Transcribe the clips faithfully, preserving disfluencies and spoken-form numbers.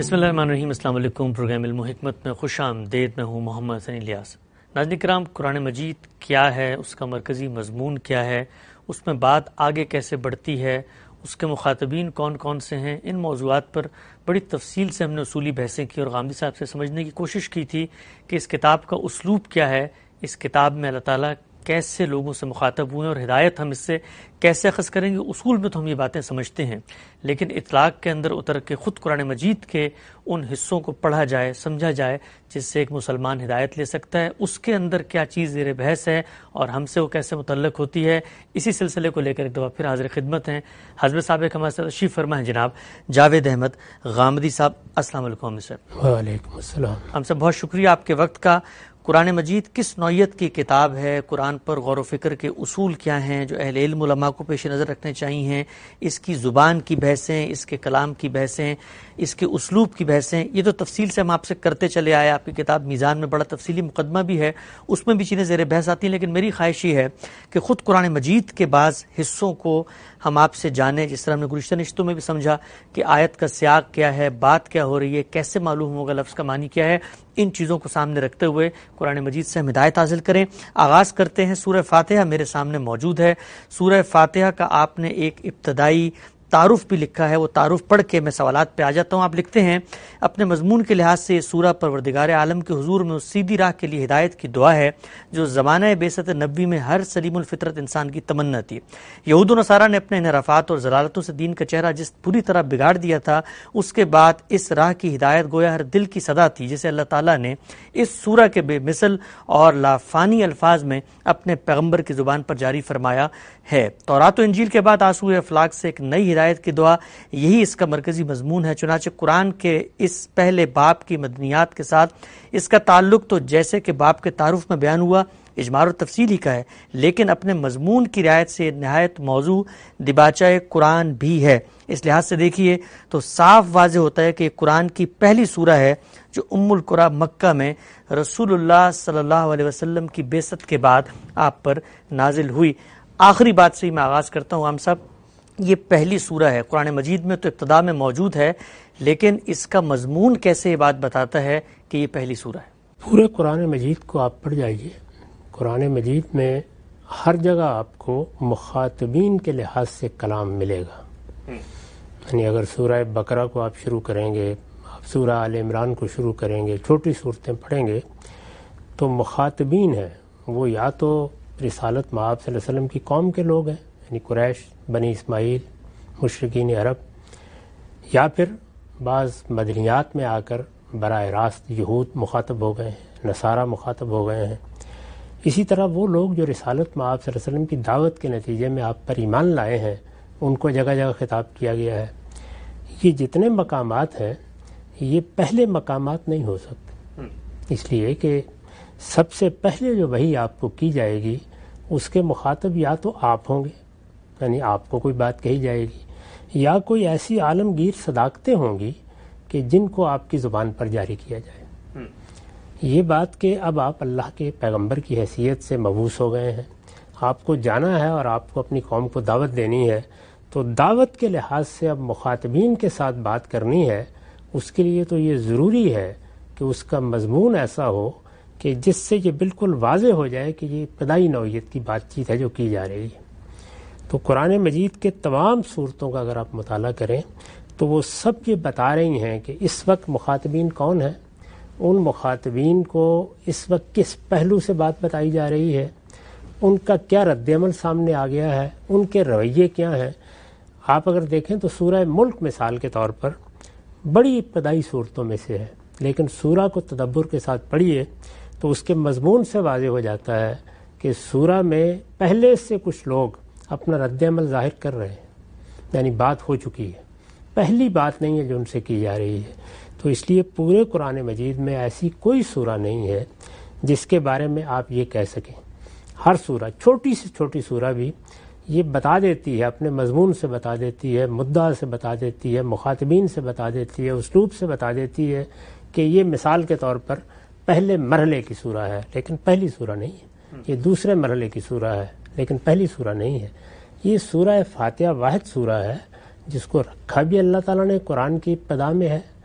بسم اللہ الرحمن الرحیم۔ السلام علیکم۔ پروگرام علم و حکمت میں خوش آمدید۔ میں ہوں محمد حسن الیاس۔ ناظرین کرام، قرآن مجید کیا ہے، اس کا مرکزی مضمون کیا ہے، اس میں بات آگے کیسے بڑھتی ہے، اس کے مخاطبین کون کون سے ہیں، ان موضوعات پر بڑی تفصیل سے ہم نے اصولی بحثیں کی اور غامدی صاحب سے سمجھنے کی کوشش کی تھی کہ اس کتاب کا اسلوب کیا ہے، اس کتاب میں اللہ تعالیٰ کیسے لوگوں سے مخاطب ہوئے اور ہدایت ہم اس سے کیسے اخذ کریں گے۔ اصول میں تو ہم یہ باتیں سمجھتے ہیں، لیکن اطلاق کے اندر اتر کے خود قرآن مجید کے ان حصوں کو پڑھا جائے، سمجھا جائے جس سے ایک مسلمان ہدایت لے سکتا ہے، اس کے اندر کیا چیز زیر بحث ہے اور ہم سے وہ کیسے متعلق ہوتی ہے، اسی سلسلے کو لے کر ایک دفعہ پھر حاضر خدمت ہیں حضرت صاحب ہمارے ساتھ تشریف فرما ہیں جناب جاوید احمد غامدی صاحب۔ السلام علیکم سر۔ وعلیکم السلام۔ ہم سے بہت شکریہ آپ کے وقت کا۔ قرآن مجید کس نوعیت کی کتاب ہے؟ قرآن پر غور و فکر کے اصول کیا ہیں جو اہل علم علماء کو پیش نظر رکھنے چاہیے؟ اس کی زبان کی بحثیں، اس کے کلام کی بحثیں، اس کے اسلوب کی بحثیں، یہ تو تفصیل سے ہم آپ سے کرتے چلے آئے۔ آپ کی کتاب میزان میں بڑا تفصیلی مقدمہ بھی ہے، اس میں بھی چیزیں زیر بحث آتی ہیں، لیکن میری خواہش یہ ہے کہ خود قرآن مجید کے بعض حصوں کو ہم آپ سے جانیں، جس طرح ہم نے گزشتہ نشستوں میں بھی سمجھا کہ آیت کا سیاق کیا ہے، بات کیا ہو رہی ہے، کیسے معلوم ہوگا لفظ کا معنی کیا ہے، ان چیزوں کو سامنے رکھتے ہوئے قرآن مجید سے ہم ہدایت حاصل کریں۔ آغاز کرتے ہیں۔ سورہ فاتحہ میرے سامنے موجود ہے۔ سورہ فاتحہ کا آپ نے ایک ابتدائی تعارف بھی لکھا ہے، وہ تعارف پڑھ کے میں سوالات پہ آ جاتا ہوں۔ آپ لکھتے ہیں اپنے مضمون کے لحاظ سے یہ سورہ پروردگار عالم کے حضور میں اس سیدھی راہ کے لیے ہدایت کی دعا ہے جو زمانہ بعثت نبوی میں ہر سلیم الفطرت انسان کی تمنا تھی۔ یہود و نصارہ نے اپنے انحرافات اور ضلالتوں سے دین کا چہرہ جس پوری طرح بگاڑ دیا تھا، اس کے بعد اس راہ کی ہدایت گویا ہر دل کی صدا تھی، جسے اللہ تعالیٰ نے اس سورہ کے بے مثل اور لافانی الفاظ میں اپنے پیغمبر کی زبان پر جاری فرمایا ہے۔ تورات و انجیل کے بعد آسوئے افلاک سے ایک نئی ہدایت کی دعا، یہی اس کا مرکزی مضمون ہے۔ چنانچہ قرآن کے اس پہلے باب کی مدنیات کے ساتھ اس کا تعلق تو جیسے کہ باب کے تعارف میں بیان ہوا اجمال و تفصیل ہی کا ہے، لیکن اپنے مضمون کی رعایت سے نہایت موضوع دباچہ قرآن بھی ہے۔ اس لحاظ سے دیکھیے تو صاف واضح ہوتا ہے کہ قرآن کی پہلی سورہ ہے جو ام القری مکہ میں رسول اللہ صلی اللہ علیہ وسلم کی بعثت کے بعد آپ پر نازل ہوئی۔ آخری بات سے ہی میں آغاز کرتا ہوں عام صاحب، یہ پہلی سورہ ہے قرآن مجید میں تو ابتدا میں موجود ہے، لیکن اس کا مضمون کیسے یہ بات بتاتا ہے کہ یہ پہلی سورہ ہے؟ پورے قرآن مجید کو آپ پڑھ جائیے، قرآن مجید میں ہر جگہ آپ کو مخاطبین کے لحاظ سے کلام ملے گا۔ یعنی اگر سورہ بقرہ کو آپ شروع کریں گے، آپ سورہ آل عمران کو شروع کریں گے، چھوٹی صورتیں پڑھیں گے تو مخاطبین ہیں وہ یا تو رسالت مآب صلی اللہ علیہ وسلم کی قوم کے لوگ ہیں، یعنی قریش، بنی اسماعیل، مشرکین عرب، یا پھر بعض مدنیات میں آ کر براہ راست یہود مخاطب ہو گئے ہیں، نصارہ مخاطب ہو گئے ہیں۔ اسی طرح وہ لوگ جو رسالت مآب صلی اللہ علیہ وسلم کی دعوت کے نتیجے میں آپ پر ایمان لائے ہیں، ان کو جگہ جگہ خطاب کیا گیا ہے۔ یہ جتنے مقامات ہیں یہ پہلے مقامات نہیں ہو سکتے، اس لیے کہ سب سے پہلے جو وحی آپ کو کی جائے گی اس کے مخاطب یا تو آپ ہوں گے، یعنی آپ کو کوئی بات کہی جائے گی، یا کوئی ایسی عالمگیر صداقتیں ہوں گی کہ جن کو آپ کی زبان پر جاری کیا جائے۔ یہ بات کہ اب آپ اللہ کے پیغمبر کی حیثیت سے مبعوث ہو گئے ہیں، آپ کو جانا ہے اور آپ کو اپنی قوم کو دعوت دینی ہے، تو دعوت کے لحاظ سے اب مخاطبین کے ساتھ بات کرنی ہے، اس کے لیے تو یہ ضروری ہے کہ اس کا مضمون ایسا ہو کہ جس سے یہ بالکل واضح ہو جائے کہ یہ ابتدائی نوعیت کی بات چیت ہے جو کی جا رہی ہے۔ تو قرآن مجید کے تمام صورتوں کا اگر آپ مطالعہ کریں تو وہ سب یہ بتا رہی ہیں کہ اس وقت مخاطبین کون ہیں، ان مخاطبین کو اس وقت کس پہلو سے بات بتائی جا رہی ہے، ان کا کیا رد عمل سامنے آ گیا ہے، ان کے رویے کیا ہیں۔ آپ اگر دیکھیں تو سورہ ملک مثال کے طور پر بڑی ابتدائی صورتوں میں سے ہے، لیکن سورہ کو تدبر کے ساتھ پڑھیے تو اس کے مضمون سے واضح ہو جاتا ہے کہ سورہ میں پہلے سے کچھ لوگ اپنا رد عمل ظاہر کر رہے ہیں، یعنی بات ہو چکی ہے، پہلی بات نہیں ہے جو ان سے کی جا رہی ہے۔ تو اس لیے پورے قرآن مجید میں ایسی کوئی سورہ نہیں ہے جس کے بارے میں آپ یہ کہہ سکیں۔ ہر سورہ، چھوٹی سے چھوٹی سورہ بھی یہ بتا دیتی ہے، اپنے مضمون سے بتا دیتی ہے، مدعا سے بتا دیتی ہے، مخاطبین سے بتا دیتی ہے، اسلوب سے بتا دیتی ہے کہ یہ مثال کے طور پر پہلے مرحلے کی سورہ ہے لیکن پہلی سورہ نہیں ہے، یہ دوسرے مرحلے کی سورہ ہے لیکن پہلی سورہ نہیں ہے۔ یہ سورہ فاتحہ واحد سورہ ہے جس کو رکھا بھی اللہ تعالیٰ نے قرآن کی ابتدا میں ہے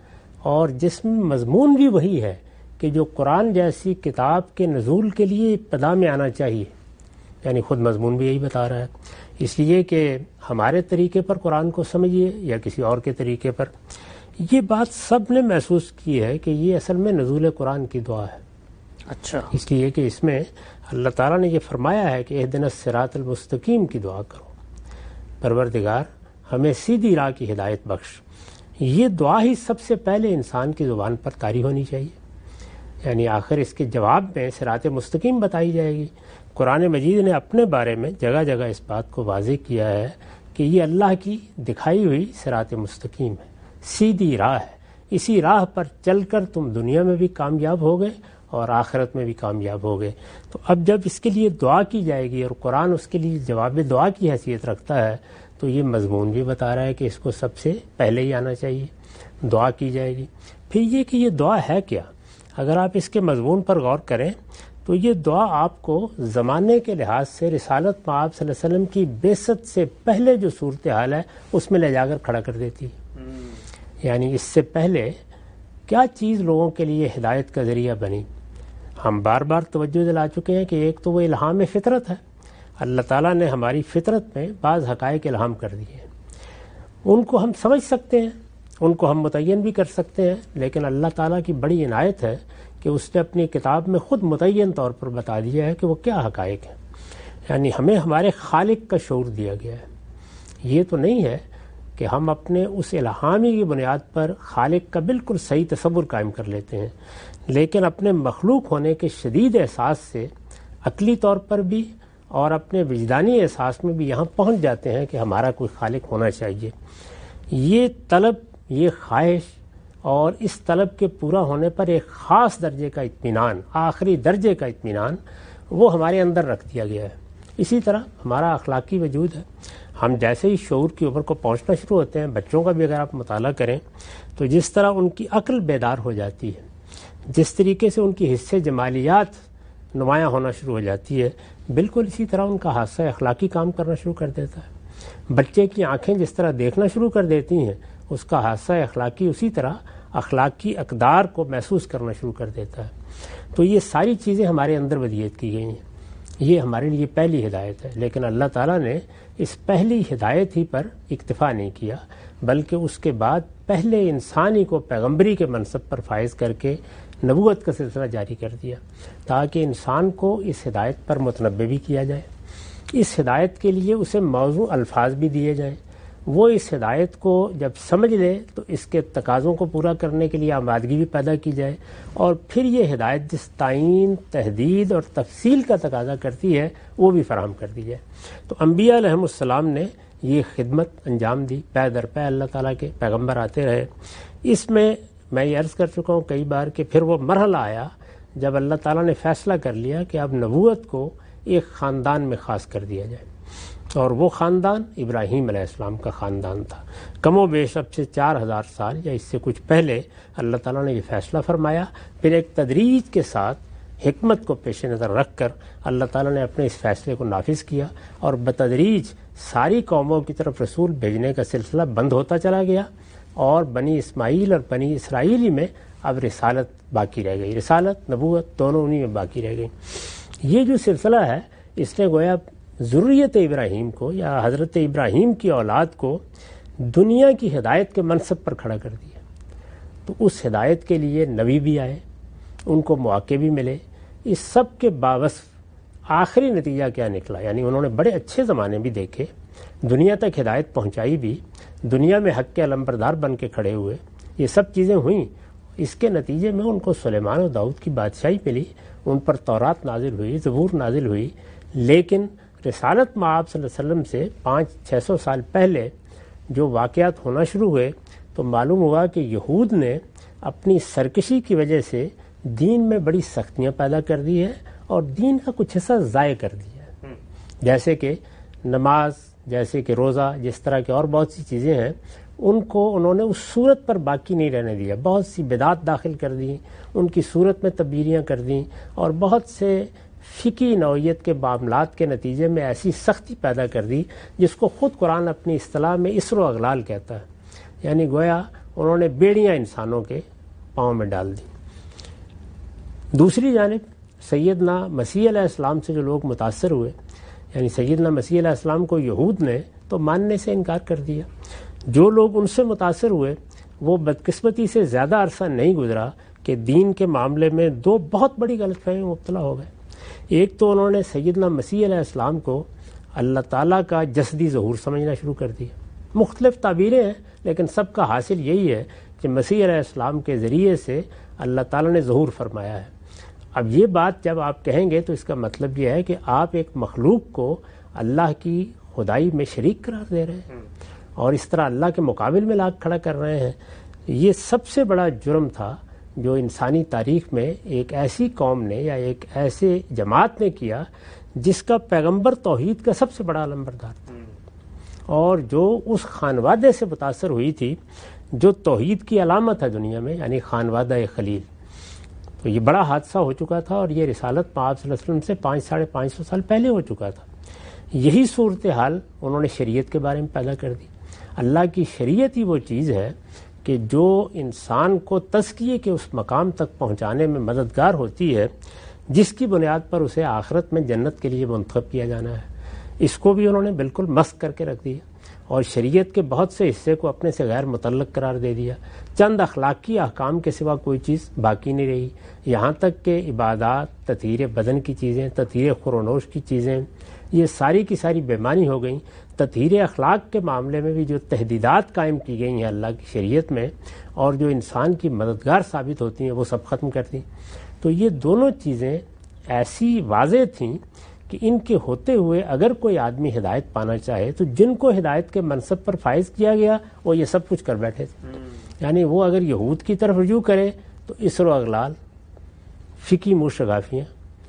اور جس میں مضمون بھی وہی ہے کہ جو قرآن جیسی کتاب کے نزول کے لیے ابتدا میں آنا چاہیے، یعنی خود مضمون بھی یہی بتا رہا ہے، اس لیے کہ ہمارے طریقے پر قرآن کو سمجھیے یا کسی اور کے طریقے پر۔ یہ بات سب نے محسوس کی ہے کہ یہ اصل میں نزول قرآن کی دعا ہے۔ اچھا، اس لیے کہ اس میں اللہ تعالیٰ نے یہ فرمایا ہے کہ اہدنا الصراط المستقیم کی دعا کرو، پروردگار ہمیں سیدھی راہ کی ہدایت بخش۔ یہ دعا ہی سب سے پہلے انسان کی زبان پر طاری ہونی چاہیے، یعنی آخر اس کے جواب میں صراط مستقیم بتائی جائے گی۔ قرآن مجید نے اپنے بارے میں جگہ جگہ اس بات کو واضح کیا ہے کہ یہ اللہ کی دکھائی ہوئی صراط مستقیم ہے، سیدھی راہ ہے، اسی راہ پر چل کر تم دنیا میں بھی کامیاب ہو گئے اور آخرت میں بھی کامیاب ہو گئے۔ تو اب جب اس کے لیے دعا کی جائے گی اور قرآن اس کے لیے جواب دعا کی حیثیت رکھتا ہے تو یہ مضمون بھی بتا رہا ہے کہ اس کو سب سے پہلے ہی آنا چاہیے، دعا کی جائے گی۔ پھر یہ کہ یہ دعا ہے کیا، اگر آپ اس کے مضمون پر غور کریں تو یہ دعا آپ کو زمانے کے لحاظ سے رسالت میں آپ صلی اللہ علیہ وسلم کی بعثت سے پہلے جو صورتحال ہے اس میں لے جا کر کھڑا کر دیتی ہے۔ یعنی اس سے پہلے کیا چیز لوگوں کے لیے ہدایت کا ذریعہ بنی؟ ہم بار بار توجہ دلا چکے ہیں کہ ایک تو وہ الہام فطرت ہے، اللہ تعالیٰ نے ہماری فطرت میں بعض حقائق الہام کر دیے ہیں، ان کو ہم سمجھ سکتے ہیں، ان کو ہم متعین بھی کر سکتے ہیں، لیکن اللہ تعالیٰ کی بڑی عنایت ہے کہ اس نے اپنی کتاب میں خود متعین طور پر بتا دیا ہے کہ وہ کیا حقائق ہیں۔ یعنی ہمیں ہمارے خالق کا شعور دیا گیا ہے۔ یہ تو نہیں ہے کہ ہم اپنے اس الہامی کی بنیاد پر خالق کا بالکل صحیح تصور قائم کر لیتے ہیں، لیکن اپنے مخلوق ہونے کے شدید احساس سے عقلی طور پر بھی اور اپنے وجدانی احساس میں بھی یہاں پہنچ جاتے ہیں کہ ہمارا کوئی خالق ہونا چاہیے۔ یہ طلب، یہ خواہش اور اس طلب کے پورا ہونے پر ایک خاص درجے کا اطمینان، آخری درجے کا اطمینان وہ ہمارے اندر رکھ دیا گیا ہے۔ اسی طرح ہمارا اخلاقی وجود ہے، ہم جیسے ہی شعور کی اوپر کو پہنچنا شروع ہوتے ہیں، بچوں کا بھی اگر آپ مطالعہ کریں تو جس طرح ان کی عقل بیدار ہو جاتی ہے، جس طریقے سے ان کی حصے جمالیات نمایاں ہونا شروع ہو جاتی ہے، بالکل اسی طرح ان کا حادثہ اخلاقی کام کرنا شروع کر دیتا ہے۔ بچے کی آنکھیں جس طرح دیکھنا شروع کر دیتی ہیں، اس کا حادثہ اخلاقی اسی طرح اخلاقی اقدار کو محسوس کرنا شروع کر دیتا ہے۔ تو یہ ساری چیزیں ہمارے اندر ودیت کی گئی ہیں، یہ ہمارے لیے پہلی ہدایت ہے، لیکن اللہ تعالیٰ نے اس پہلی ہدایت ہی پر اکتفا نہیں کیا، بلکہ اس کے بعد پہلے انسانی کو پیغمبری کے منصب پر فائز کر کے نبوت کا سلسلہ جاری کر دیا، تاکہ انسان کو اس ہدایت پر متنبع بھی کیا جائے، اس ہدایت کے لیے اسے موزوں الفاظ بھی دیے جائیں، وہ اس ہدایت کو جب سمجھ لے تو اس کے تقاضوں کو پورا کرنے کے لیے آمادگی بھی پیدا کی جائے، اور پھر یہ ہدایت جس تعین، تحدید اور تفصیل کا تقاضا کرتی ہے وہ بھی فراہم کر دی جائے۔ تو انبیاء علیہم السلام نے یہ خدمت انجام دی، پے در پے اللہ تعالیٰ کے پیغمبر آتے رہے۔ اس میں میں یہ عرض کر چکا ہوں کئی بار کہ پھر وہ مرحلہ آیا جب اللہ تعالیٰ نے فیصلہ کر لیا کہ اب نبوت کو ایک خاندان میں خاص کر دیا جائے، اور وہ خاندان ابراہیم علیہ السلام کا خاندان تھا۔ کم و بیش اب سے چار ہزار سال یا اس سے کچھ پہلے اللہ تعالیٰ نے یہ فیصلہ فرمایا، پھر ایک تدریج کے ساتھ حکمت کو پیش نظر رکھ کر اللہ تعالیٰ نے اپنے اس فیصلے کو نافذ کیا، اور بتدریج ساری قوموں کی طرف رسول بھیجنے کا سلسلہ بند ہوتا چلا گیا، اور بنی اسماعیل اور بنی اسرائیلی میں اب رسالت باقی رہ گئی، رسالت نبوت دونوں انہی میں باقی رہ گئی۔ یہ جو سلسلہ ہے اس نے گویا ذریت ابراہیم کو یا حضرت ابراہیم کی اولاد کو دنیا کی ہدایت کے منصب پر کھڑا کر دیا۔ تو اس ہدایت کے لیے نبی بھی آئے، ان کو مواقع بھی ملے، اس سب کے باوصف آخری نتیجہ کیا نکلا؟ یعنی انہوں نے بڑے اچھے زمانے بھی دیکھے، دنیا تک ہدایت پہنچائی بھی، دنیا میں حق کے علمبردار بن کے کھڑے ہوئے، یہ سب چیزیں ہوئیں۔ اس کے نتیجے میں ان کو سلیمان و داؤد کی بادشاہی ملی، ان پر تورات نازل ہوئی، زبور نازل ہوئی، لیکن رسالت میں آپ صلی اللہ علیہ وسلم سے پانچ چھ سو سال پہلے جو واقعات ہونا شروع ہوئے تو معلوم ہوا کہ یہود نے اپنی سرکشی کی وجہ سے دین میں بڑی سختیاں پیدا کر دی ہے، اور دین کا کچھ حصہ ضائع کر دیا ہے، جیسے کہ نماز، جیسے کہ روزہ، جس طرح کی اور بہت سی چیزیں ہیں، ان کو انہوں نے اس صورت پر باقی نہیں رہنے دیا، بہت سی بدعات داخل کر دیں، ان کی صورت میں تبدیلیاں کر دیں، اور بہت سے فقہی نوعیت کے معاملات کے نتیجے میں ایسی سختی پیدا کر دی جس کو خود قرآن اپنی اصطلاح میں اسر و اغلال کہتا ہے۔ یعنی گویا انہوں نے بیڑیاں انسانوں کے پاؤں میں ڈال دی۔ دوسری جانب سیدنا مسیح علیہ السلام سے جو لوگ متاثر ہوئے، یعنی سیدنا مسیح علیہ السلام کو یہود نے تو ماننے سے انکار کر دیا، جو لوگ ان سے متاثر ہوئے وہ بدقسمتی سے زیادہ عرصہ نہیں گزرا کہ دین کے معاملے میں دو بہت بڑی غلط فہمی میں مبتلا ہو گئے۔ ایک تو انہوں نے سیدنا مسیح علیہ السلام کو اللہ تعالیٰ کا جسدی ظہور سمجھنا شروع کر دیا۔ مختلف تعبیریں ہیں لیکن سب کا حاصل یہی ہے کہ مسیح علیہ السلام کے ذریعے سے اللہ تعالیٰ نے ظہور فرمایا ہے۔ اب یہ بات جب آپ کہیں گے تو اس کا مطلب یہ ہے کہ آپ ایک مخلوق کو اللہ کی خدائی میں شریک قرار دے رہے ہیں اور اس طرح اللہ کے مقابل میں لا کھڑا کر رہے ہیں۔ یہ سب سے بڑا جرم تھا جو انسانی تاریخ میں ایک ایسی قوم نے یا ایک ایسے جماعت نے کیا جس کا پیغمبر توحید کا سب سے بڑا علمبردار تھا اور جو اس خانوادے سے متاثر ہوئی تھی جو توحید کی علامت ہے دنیا میں، یعنی خانوادہ خلیل۔ تو یہ بڑا حادثہ ہو چکا تھا اور یہ رسالت آپ صلی اللہ علیہ وسلم سے پانچ ساڑھے پانچ سو سال پہلے ہو چکا تھا۔ یہی صورتحال انہوں نے شریعت کے بارے میں پیدا کر دی۔ اللہ کی شریعت ہی وہ چیز ہے کہ جو انسان کو تزکیے کے اس مقام تک پہنچانے میں مددگار ہوتی ہے جس کی بنیاد پر اسے آخرت میں جنت کے لیے منتخب کیا جانا ہے۔ اس کو بھی انہوں نے بالکل مسخ کر کے رکھ دیا اور شریعت کے بہت سے حصے کو اپنے سے غیر متعلق قرار دے دیا۔ چند اخلاقی احکام کے سوا کوئی چیز باقی نہیں رہی، یہاں تک کہ عبادات، تطہیر بدن کی چیزیں، تطہیر خورونوش کی چیزیں، یہ ساری کی ساری بےمانی ہو گئیں۔ تطہیر اخلاق کے معاملے میں بھی جو تحدیدات قائم کی گئی ہیں اللہ کی شریعت میں اور جو انسان کی مددگار ثابت ہوتی ہیں وہ سب ختم کر دیں۔ تو یہ دونوں چیزیں ایسی واضح تھیں کہ ان کے ہوتے ہوئے اگر کوئی آدمی ہدایت پانا چاہے تو جن کو ہدایت کے منصب پر فائز کیا گیا وہ یہ سب کچھ کر بیٹھے تھے۔ یعنی وہ اگر یہود کی طرف رجوع کرے تو اسر و اغلال، فقہی مشغافیاں،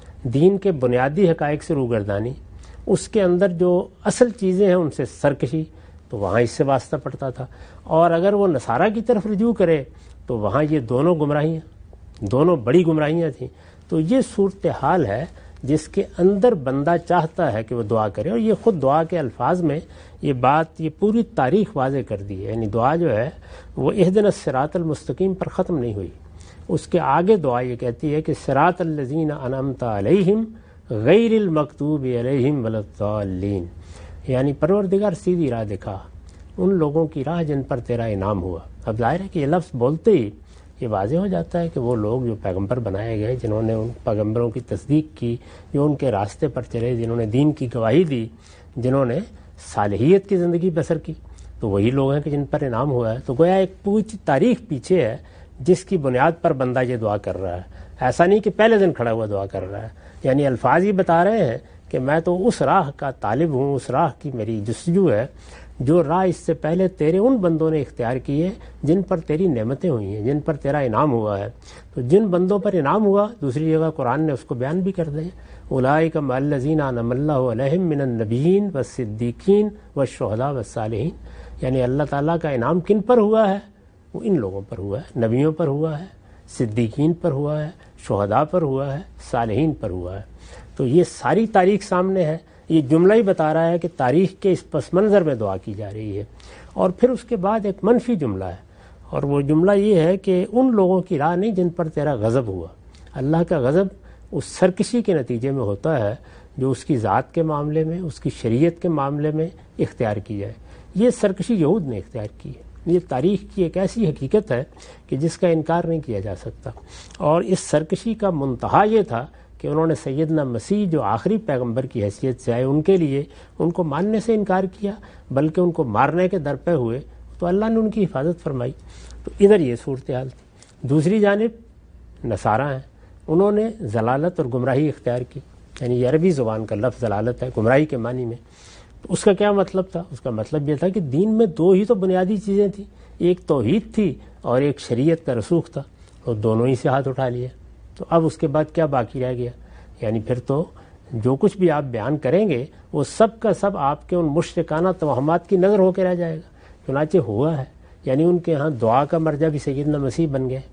دین کے بنیادی حقائق سے روگردانی، اس کے اندر جو اصل چیزیں ہیں ان سے سرکشی، تو وہاں اس سے واسطہ پڑتا تھا۔ اور اگر وہ نصارہ کی طرف رجوع کرے تو وہاں یہ دونوں گمراہیاں، دونوں بڑی گمراہیاں تھیں۔ تو یہ صورتحال ہے جس کے اندر بندہ چاہتا ہے کہ وہ دعا کرے، اور یہ خود دعا کے الفاظ میں یہ بات، یہ پوری تاریخ واضح کر دی ہے۔ یعنی دعا جو ہے وہ اہدنا الصراط المستقیم پر ختم نہیں ہوئی، اس کے آگے دعا یہ کہتی ہے کہ صراط الذین انعمت علیہم غیر المغضوب علیہم ولا الضالین، یعنی پروردگار سیدھی راہ دکھا ان لوگوں کی راہ جن پر تیرا انعام ہوا۔ اب ظاہر ہے کہ یہ لفظ بولتے ہی یہ واضح ہو جاتا ہے کہ وہ لوگ جو پیغمبر بنائے گئے، جنہوں نے ان پیغمبروں کی تصدیق کی، جو ان کے راستے پر چلے، جنہوں نے دین کی گواہی دی، جنہوں نے صالحیت کی زندگی بسر کی، تو وہی لوگ ہیں کہ جن پر انعام ہوا ہے۔ تو گویا ایک پوری تاریخ پیچھے ہے جس کی بنیاد پر بندہ یہ دعا کر رہا ہے۔ ایسا نہیں کہ پہلے دن کھڑا ہوا دعا کر رہا ہے، یعنی الفاظ ہی بتا رہے ہیں کہ میں تو اس راہ کا طالب ہوں، اس راہ کی میری جستجو ہے جو راہ اس سے پہلے تیرے ان بندوں نے اختیار کی ہے جن پر تیری نعمتیں ہوئی ہیں، جن پر تیرا انعام ہوا ہے۔ تو جن بندوں پر انعام ہوا دوسری جگہ قرآن نے اس کو بیان بھی کر دیا، اولئک مع الذین انعم اللہ علیہم من النبیین والصدیقین والشہداء والصالحین، یعنی اللہ تعالیٰ کا انعام کن پر ہوا ہے؟ وہ ان لوگوں پر ہوا ہے، نبیوں پر ہوا ہے، صدیقین پر ہوا ہے، شہداء پر ہوا ہے، صالحین پر ہوا ہے۔ تو یہ ساری تاریخ سامنے ہے، یہ جملہ ہی بتا رہا ہے کہ تاریخ کے اس پس منظر میں دعا کی جا رہی ہے۔ اور پھر اس کے بعد ایک منفی جملہ ہے، اور وہ جملہ یہ ہے کہ ان لوگوں کی راہ نہیں جن پر تیرا غضب ہوا۔ اللہ کا غضب اس سرکشی کے نتیجے میں ہوتا ہے جو اس کی ذات کے معاملے میں، اس کی شریعت کے معاملے میں اختیار کی جائے۔ یہ سرکشی یہود نے اختیار کی ہے۔ یہ تاریخ کی ایک ایسی حقیقت ہے کہ جس کا انکار نہیں کیا جا سکتا، اور اس سرکشی کا منتہا یہ تھا کہ انہوں نے سیدنا مسیح جو آخری پیغمبر کی حیثیت سے آئے ان کے لیے ان کو ماننے سے انکار کیا، بلکہ ان کو مارنے کے درپے ہوئے، تو اللہ نے ان کی حفاظت فرمائی۔ تو ادھر یہ صورتحال تھی۔ دوسری جانب نصارہ ہیں، انہوں نے ضلالت اور گمراہی اختیار کی، یعنی یہ عربی زبان کا لفظ ضلالت ہے گمراہی کے معنی میں۔ تو اس کا کیا مطلب تھا؟ اس کا مطلب یہ تھا کہ دین میں دو ہی تو بنیادی چیزیں تھیں، ایک توحید تھی اور ایک شریعت کا رسوخ تھا، اور دونوں ہی سے ہاتھ اٹھا لیا۔ تو اب اس کے بعد کیا باقی رہ گیا؟ یعنی پھر تو جو کچھ بھی آپ بیان کریں گے وہ سب کا سب آپ کے ان مشرکانہ توہمات کی نظر ہو کے رہ جائے گا۔ چنانچہ ہوا ہے، یعنی ان کے ہاں دعا کا مرجع بھی سیدنا مسیح بن گئے،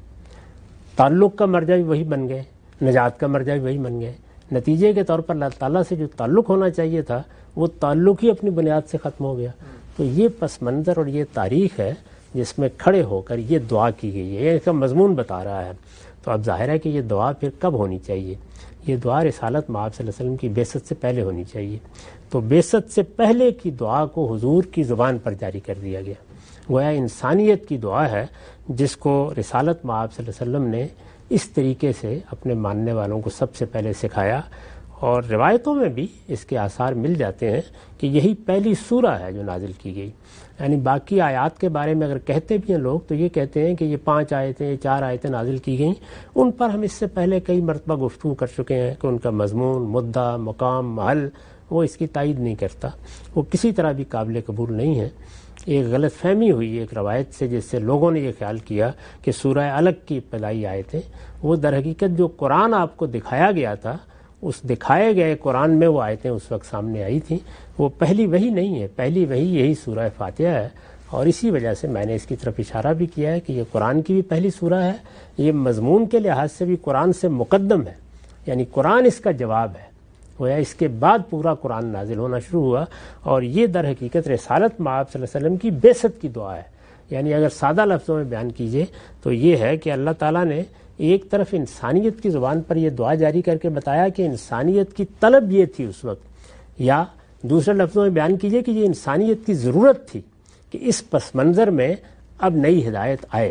تعلق کا مرجع بھی وہی بن گئے، نجات کا مرجع بھی وہی بن گئے۔ نتیجے کے طور پر اللہ تعالیٰ سے جو تعلق ہونا چاہیے تھا وہ تعلق ہی اپنی بنیاد سے ختم ہو گیا۔ تو یہ پس منظر اور یہ تاریخ ہے جس میں کھڑے ہو کر یہ دعا کی گئی ہے، یہ اس کا مضمون بتا رہا ہے. تو اب ظاہر ہے کہ یہ دعا پھر کب ہونی چاہیے؟ یہ دعا رسالت مآب صلی اللہ علیہ وسلم کی بعثت سے پہلے ہونی چاہیے. تو بعثت سے پہلے کی دعا کو حضور کی زبان پر جاری کر دیا گیا. گویا انسانیت کی دعا ہے جس کو رسالت مآب صلی اللہ علیہ وسلم نے اس طریقے سے اپنے ماننے والوں کو سب سے پہلے سکھایا. اور روایتوں میں بھی اس کے آثار مل جاتے ہیں کہ یہی پہلی سورہ ہے جو نازل کی گئی. یعنی باقی آیات کے بارے میں اگر کہتے بھی ہیں لوگ تو یہ کہتے ہیں کہ یہ پانچ آیتیں یہ چار آیتیں نازل کی گئیں، ان پر ہم اس سے پہلے کئی مرتبہ گفتگو کر چکے ہیں کہ ان کا مضمون، مدعا، مقام، محل وہ اس کی تائید نہیں کرتا، وہ کسی طرح بھی قابل قبول نہیں ہے. ایک غلط فہمی ہوئی ایک روایت سے، جس سے لوگوں نے یہ خیال کیا کہ سورہ الگ کی ابتدائی آیتیں، وہ در حقیقت جو قرآن آپ کو دکھایا گیا تھا اس دکھائے گئے قرآن میں وہ آیتیں اس وقت سامنے آئی تھیں، وہ پہلی وحی نہیں ہے. پہلی وحی یہی سورہ فاتحہ ہے، اور اسی وجہ سے میں نے اس کی طرف اشارہ بھی کیا ہے کہ یہ قرآن کی بھی پہلی سورہ ہے. یہ مضمون کے لحاظ سے بھی قرآن سے مقدم ہے، یعنی قرآن اس کا جواب ہے. گویا اس کے بعد پورا قرآن نازل ہونا شروع ہوا، اور یہ در حقیقت رسالت مآب صلی اللہ علیہ وسلم کی بعثت کی دعا ہے. یعنی اگر سادہ لفظوں میں بیان کیجئے تو یہ ہے کہ اللہ تعالیٰ نے ایک طرف انسانیت کی زبان پر یہ دعا جاری کر کے بتایا کہ انسانیت کی طلب یہ تھی اس وقت، یا دوسرے لفظوں میں بیان کیجئے کہ یہ انسانیت کی ضرورت تھی کہ اس پس منظر میں اب نئی ہدایت آئے.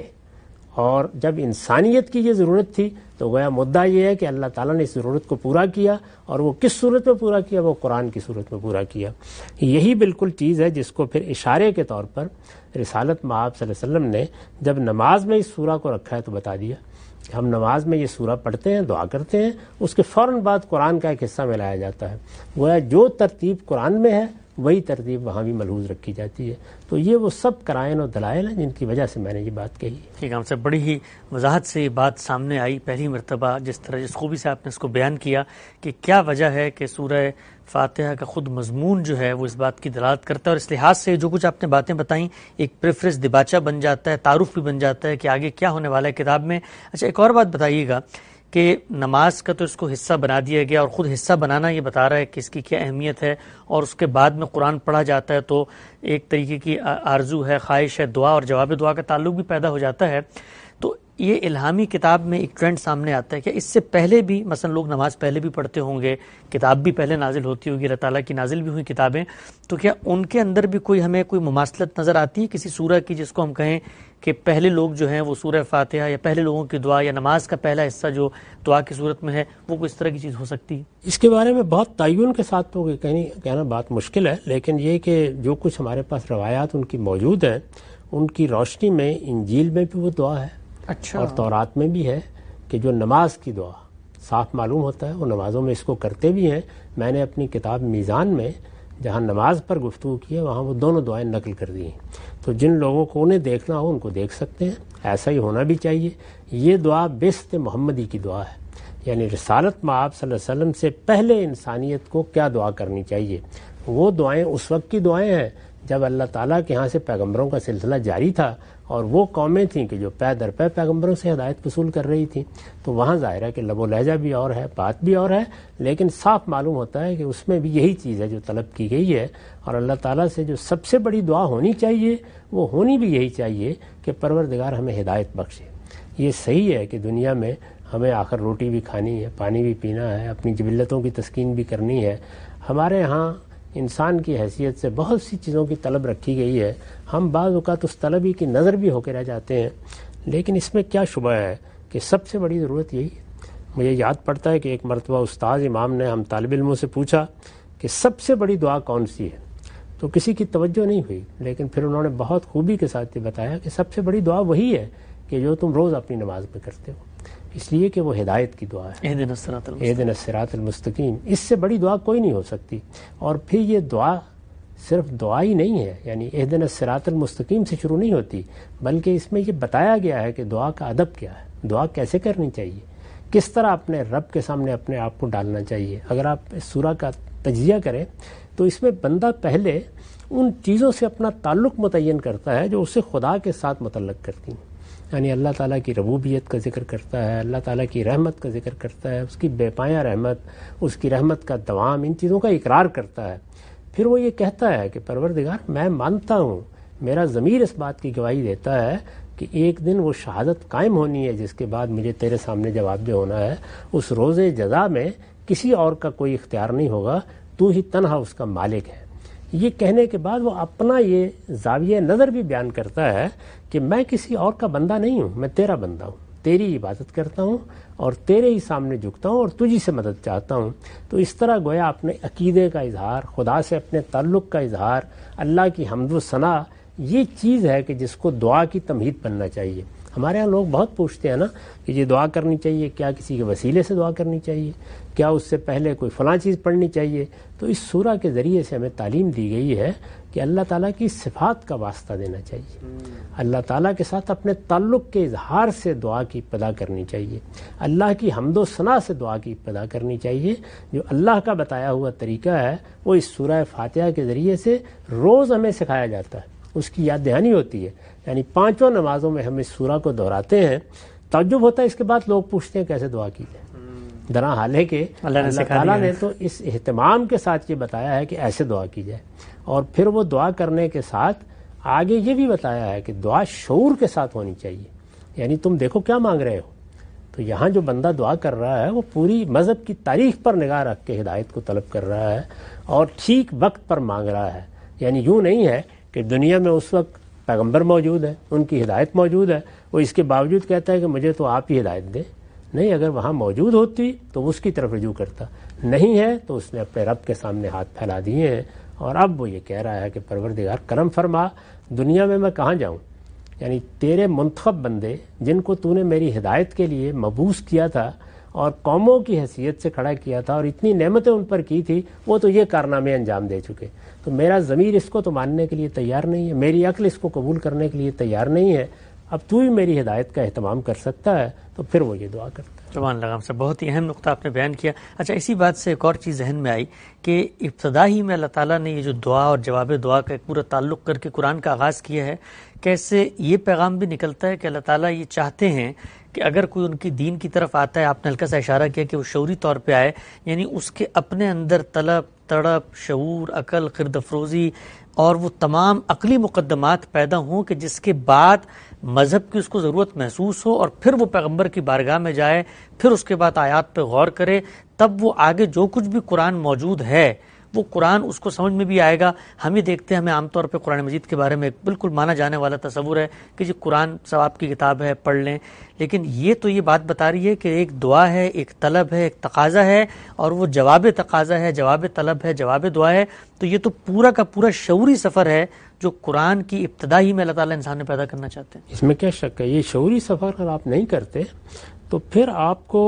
اور جب انسانیت کی یہ ضرورت تھی تو گویا مدعا یہ ہے کہ اللہ تعالیٰ نے اس ضرورت کو پورا کیا، اور وہ کس صورت میں پورا کیا؟ وہ قرآن کی صورت میں پورا کیا. یہی بالکل چیز ہے جس کو پھر اشارے کے طور پر رسالت مآب صلی اللہ علیہ وسلم نے جب نماز میں اس سورہ کو رکھا ہے تو بتا دیا. ہم نماز میں یہ سورہ پڑھتے ہیں، دعا کرتے ہیں، اس کے فوراً بعد قرآن کا ایک حصہ ملایا جاتا ہے. گویا جو ترتیب قرآن میں ہے وہی ترتیب وہاں بھی ملحوظ رکھی جاتی ہے. تو یہ وہ سب قرائن و دلائل ہیں جن کی وجہ سے میں نے یہ بات کہی. ٹھیک ہے، ہم سے بڑی ہی وضاحت سے یہ بات سامنے آئی پہلی مرتبہ، جس طرح جس خوبی سے آپ نے اس کو بیان کیا کہ کیا وجہ ہے کہ سورہ فاتحہ کا خود مضمون جو ہے وہ اس بات کی دلالت کرتا ہے، اور اس لحاظ سے جو کچھ آپ نے باتیں بتائیں ایک پریفرنس دباچہ بن جاتا ہے، تعارف بھی بن جاتا ہے کہ آگے کیا ہونے والا ہے کتاب میں. اچھا، ایک اور بات بتائیے گا کہ نماز کا تو اس کو حصہ بنا دیا گیا، اور خود حصہ بنانا یہ بتا رہا ہے کہ اس کی کیا اہمیت ہے، اور اس کے بعد میں قرآن پڑھا جاتا ہے تو ایک طریقے کی آرزو ہے، خواہش ہے، دعا اور جواب دعا کا تعلق بھی پیدا ہو جاتا ہے. تو یہ الہامی کتاب میں ایک ٹرینڈ سامنے آتا ہے کہ اس سے پہلے بھی مثلا لوگ نماز پہلے بھی پڑھتے ہوں گے، کتاب بھی پہلے نازل ہوتی ہوگی، اللہ تعالیٰ کی نازل بھی ہوئی کتابیں، تو کیا ان کے اندر بھی کوئی ہمیں کوئی مماثلت نظر آتی ہے کسی سورہ کی، جس کو ہم کہیں کہ پہلے لوگ جو ہیں وہ سورہ فاتحہ یا پہلے لوگوں کی دعا یا نماز کا پہلا حصہ جو دعا کی صورت میں ہے وہ کوئی اس طرح کی چیز ہو سکتی ہے؟ اس کے بارے میں بہت تعین کے ساتھ تو کہنا بات مشکل ہے، لیکن یہ کہ جو کچھ ہمارے پاس روایات ان کی موجود ہیں ان کی روشنی میں انجیل میں بھی وہ دعا ہے. اچھا. اور تورات میں بھی ہے کہ جو نماز کی دعا صاف معلوم ہوتا ہے وہ نمازوں میں اس کو کرتے بھی ہیں. میں نے اپنی کتاب میزان میں جہاں نماز پر گفتگو کی ہے وہاں وہ دونوں دعائیں نقل کر دی ہیں. تو جن لوگوں کو انہیں دیکھنا ہو ان کو دیکھ سکتے ہیں، ایسا ہی ہونا بھی چاہیے. یہ دعا بعثت محمدی کی دعا ہے، یعنی رسالت مآب صلی اللہ علیہ وسلم سے پہلے انسانیت کو کیا دعا کرنی چاہیے. وہ دعائیں اس وقت کی دعائیں ہیں جب اللہ تعالیٰ کے ہاں سے پیغمبروں کا سلسلہ جاری تھا، اور وہ قومیں تھیں کہ جو پے در پے پیغمبروں سے ہدایت وصول کر رہی تھیں. تو وہاں ظاہر ہے کہ لب و لہجہ بھی اور ہے، بات بھی اور ہے، لیکن صاف معلوم ہوتا ہے کہ اس میں بھی یہی چیز ہے جو طلب کی گئی ہے. اور اللہ تعالیٰ سے جو سب سے بڑی دعا ہونی چاہیے وہ ہونی بھی یہی چاہیے کہ پروردگار ہمیں ہدایت بخشے. یہ صحیح ہے کہ دنیا میں ہمیں آخر روٹی بھی کھانی ہے، پانی بھی پینا ہے، اپنی جبلتوں کی تسکین بھی کرنی ہے. ہمارے ہاں انسان کی حیثیت سے بہت سی چیزوں کی طلب رکھی گئی ہے. ہم بعض اوقات اس طلبی کی نظر بھی ہو کے رہ جاتے ہیں، لیکن اس میں کیا شبہ ہے کہ سب سے بڑی ضرورت یہی ہے. مجھے یاد پڑتا ہے کہ ایک مرتبہ استاذ امام نے ہم طالب علموں سے پوچھا کہ سب سے بڑی دعا کون سی ہے، تو کسی کی توجہ نہیں ہوئی، لیکن پھر انہوں نے بہت خوبی کے ساتھ یہ بتایا کہ سب سے بڑی دعا وہی ہے کہ جو تم روز اپنی نماز میں کرتے ہو، اس لیے کہ وہ ہدایت کی دعا ہے، اہدنا الصراط المستقیم. اس سے بڑی دعا کوئی نہیں ہو سکتی. اور پھر یہ دعا صرف دعا ہی نہیں ہے، یعنی اہدنا الصراط المستقیم سے شروع نہیں ہوتی، بلکہ اس میں یہ بتایا گیا ہے کہ دعا کا ادب کیا ہے، دعا کیسے کرنی چاہیے، کس طرح اپنے رب کے سامنے اپنے آپ کو ڈالنا چاہیے. اگر آپ اس سورہ کا تجزیہ کریں تو اس میں بندہ پہلے ان چیزوں سے اپنا تعلق متعین کرتا ہے جو اسے خدا کے ساتھ متعلق کرتی ہیں. یعنی اللہ تعالیٰ کی ربوبیت کا ذکر کرتا ہے، اللہ تعالیٰ کی رحمت کا ذکر کرتا ہے، اس کی بے پایہ رحمت، اس کی رحمت کا دوام، ان چیزوں کا اقرار کرتا ہے. پھر وہ یہ کہتا ہے کہ پروردگار میں مانتا ہوں، میرا ضمیر اس بات کی گواہی دیتا ہے کہ ایک دن وہ شہادت قائم ہونی ہے جس کے بعد مجھے تیرے سامنے جواب دہ ہونا ہے. اس روز جزا میں کسی اور کا کوئی اختیار نہیں ہوگا, تو ہی تنہا اس کا مالک ہے. یہ کہنے کے بعد وہ اپنا یہ زاویہ نظر بھی بیان کرتا ہے کہ میں کسی اور کا بندہ نہیں ہوں, میں تیرا بندہ ہوں, تیری عبادت کرتا ہوں اور تیرے ہی سامنے جھکتا ہوں اور تجھی سے مدد چاہتا ہوں. تو اس طرح گویا اپنے عقیدے کا اظہار, خدا سے اپنے تعلق کا اظہار, اللہ کی حمد و ثنا, یہ چیز ہے کہ جس کو دعا کی تمہید بننا چاہیے. ہمارے ہاں لوگ بہت پوچھتے ہیں نا کہ یہ دعا کرنی چاہیے, کیا کسی کے وسیلے سے دعا کرنی چاہیے, کیا اس سے پہلے کوئی فلاں چیز پڑھنی چاہیے. تو اس سورہ کے ذریعے سے ہمیں تعلیم دی گئی ہے کہ اللہ تعالیٰ کی صفات کا واسطہ دینا چاہیے, اللہ تعالیٰ کے ساتھ اپنے تعلق کے اظہار سے دعا کی ابتدا کرنی چاہیے, اللہ کی حمد و ثنا سے دعا کی ابتدا کرنی چاہیے. جو اللہ کا بتایا ہوا طریقہ ہے وہ اس سورہ فاتحہ کے ذریعے سے روز ہمیں سکھایا جاتا ہے, اس کی یاد دہانی ہوتی ہے. یعنی پانچوں نمازوں میں ہم اس سورہ کو دہراتے ہیں. تعجب ہوتا ہے اس کے بعد لوگ پوچھتے ہیں کیسے دعا کی جائے, درا حال ہے کہ اللہ تعالیٰ نے تو اس اہتمام کے ساتھ یہ بتایا ہے کہ ایسے دعا کی جائے, اور پھر وہ دعا کرنے کے ساتھ آگے یہ بھی بتایا ہے کہ دعا شعور کے ساتھ ہونی چاہیے. یعنی تم دیکھو کیا مانگ رہے ہو. تو یہاں جو بندہ دعا کر رہا ہے وہ پوری مذہب کی تاریخ پر نگاہ رکھ کے ہدایت کو طلب کر رہا ہے اور ٹھیک وقت پر مانگ رہا ہے. یعنی یوں نہیں ہے کہ دنیا میں اس وقت پیغمبر موجود ہے, ان کی ہدایت موجود ہے, وہ اس کے باوجود کہتا ہے کہ مجھے تو آپ ہی ہدایت دیں. نہیں, اگر وہاں موجود ہوتی تو اس کی طرف رجوع کرتا, نہیں ہے تو اس نے اپنے رب کے سامنے ہاتھ پھیلا دیے ہیں. اور اب وہ یہ کہہ رہا ہے کہ پروردگار کرم فرما, دنیا میں میں کہاں جاؤں. یعنی تیرے منتخب بندے جن کو تو نے میری ہدایت کے لیے مبعوث کیا تھا اور قوموں کی حیثیت سے کھڑا کیا تھا اور اتنی نعمتیں ان پر کی تھی, وہ تو یہ کارنامے انجام دے چکے. تو میرا ضمیر اس کو تو ماننے کے لیے تیار نہیں ہے, میری عقل اس کو قبول کرنے کے لیے تیار نہیں ہے. اب تو ہی میری ہدایت کا اہتمام کر سکتا ہے. تو پھر وہ یہ دعا کرتا ہے. سبحان اللہ صاحب, بہت ہی اہم نقطہ آپ نے بیان کیا. اچھا, اسی بات سے ایک اور چیز ذہن میں آئی کہ ابتدا ہی میں اللہ تعالیٰ نے یہ جو دعا اور جواب دعا کا ایک پورا تعلق کر کے قرآن کا آغاز کیا ہے, کیسے یہ پیغام بھی نکلتا ہے کہ اللہ تعالیٰ یہ چاہتے ہیں کہ اگر کوئی ان کی دین کی طرف آتا ہے, آپ نے ہلکا سا اشارہ کیا کہ وہ شعوری طور پہ آئے, یعنی اس کے اپنے اندر طلب, تڑپ, شعور, عقل, خرد افروزی اور وہ تمام عقلی مقدمات پیدا ہوں کہ جس کے بعد مذہب کی اس کو ضرورت محسوس ہو, اور پھر وہ پیغمبر کی بارگاہ میں جائے, پھر اس کے بعد آیات پہ غور کرے, تب وہ آگے جو کچھ بھی قرآن موجود ہے وہ قرآن اس کو سمجھ میں بھی آئے گا. ہم یہ دیکھتے ہیں, ہمیں عام طور پہ قرآن مجید کے بارے میں ایک بالکل مانا جانے والا تصور ہے کہ جی قرآن ثواب کی کتاب ہے, پڑھ لیں, لیکن یہ تو یہ بات بتا رہی ہے کہ ایک دعا ہے, ایک طلب ہے, ایک تقاضا ہے, اور وہ جواب تقاضا ہے, جواب طلب ہے, جواب دعا ہے. تو یہ تو پورا کا پورا شعوری سفر ہے جو قرآن کی ابتدا ہی میں اللہ تعالیٰ انسان نے پیدا کرنا چاہتے ہیں. اس میں کیا شک ہے, یہ شعوری سفر اگر آپ نہیں کرتے تو پھر آپ کو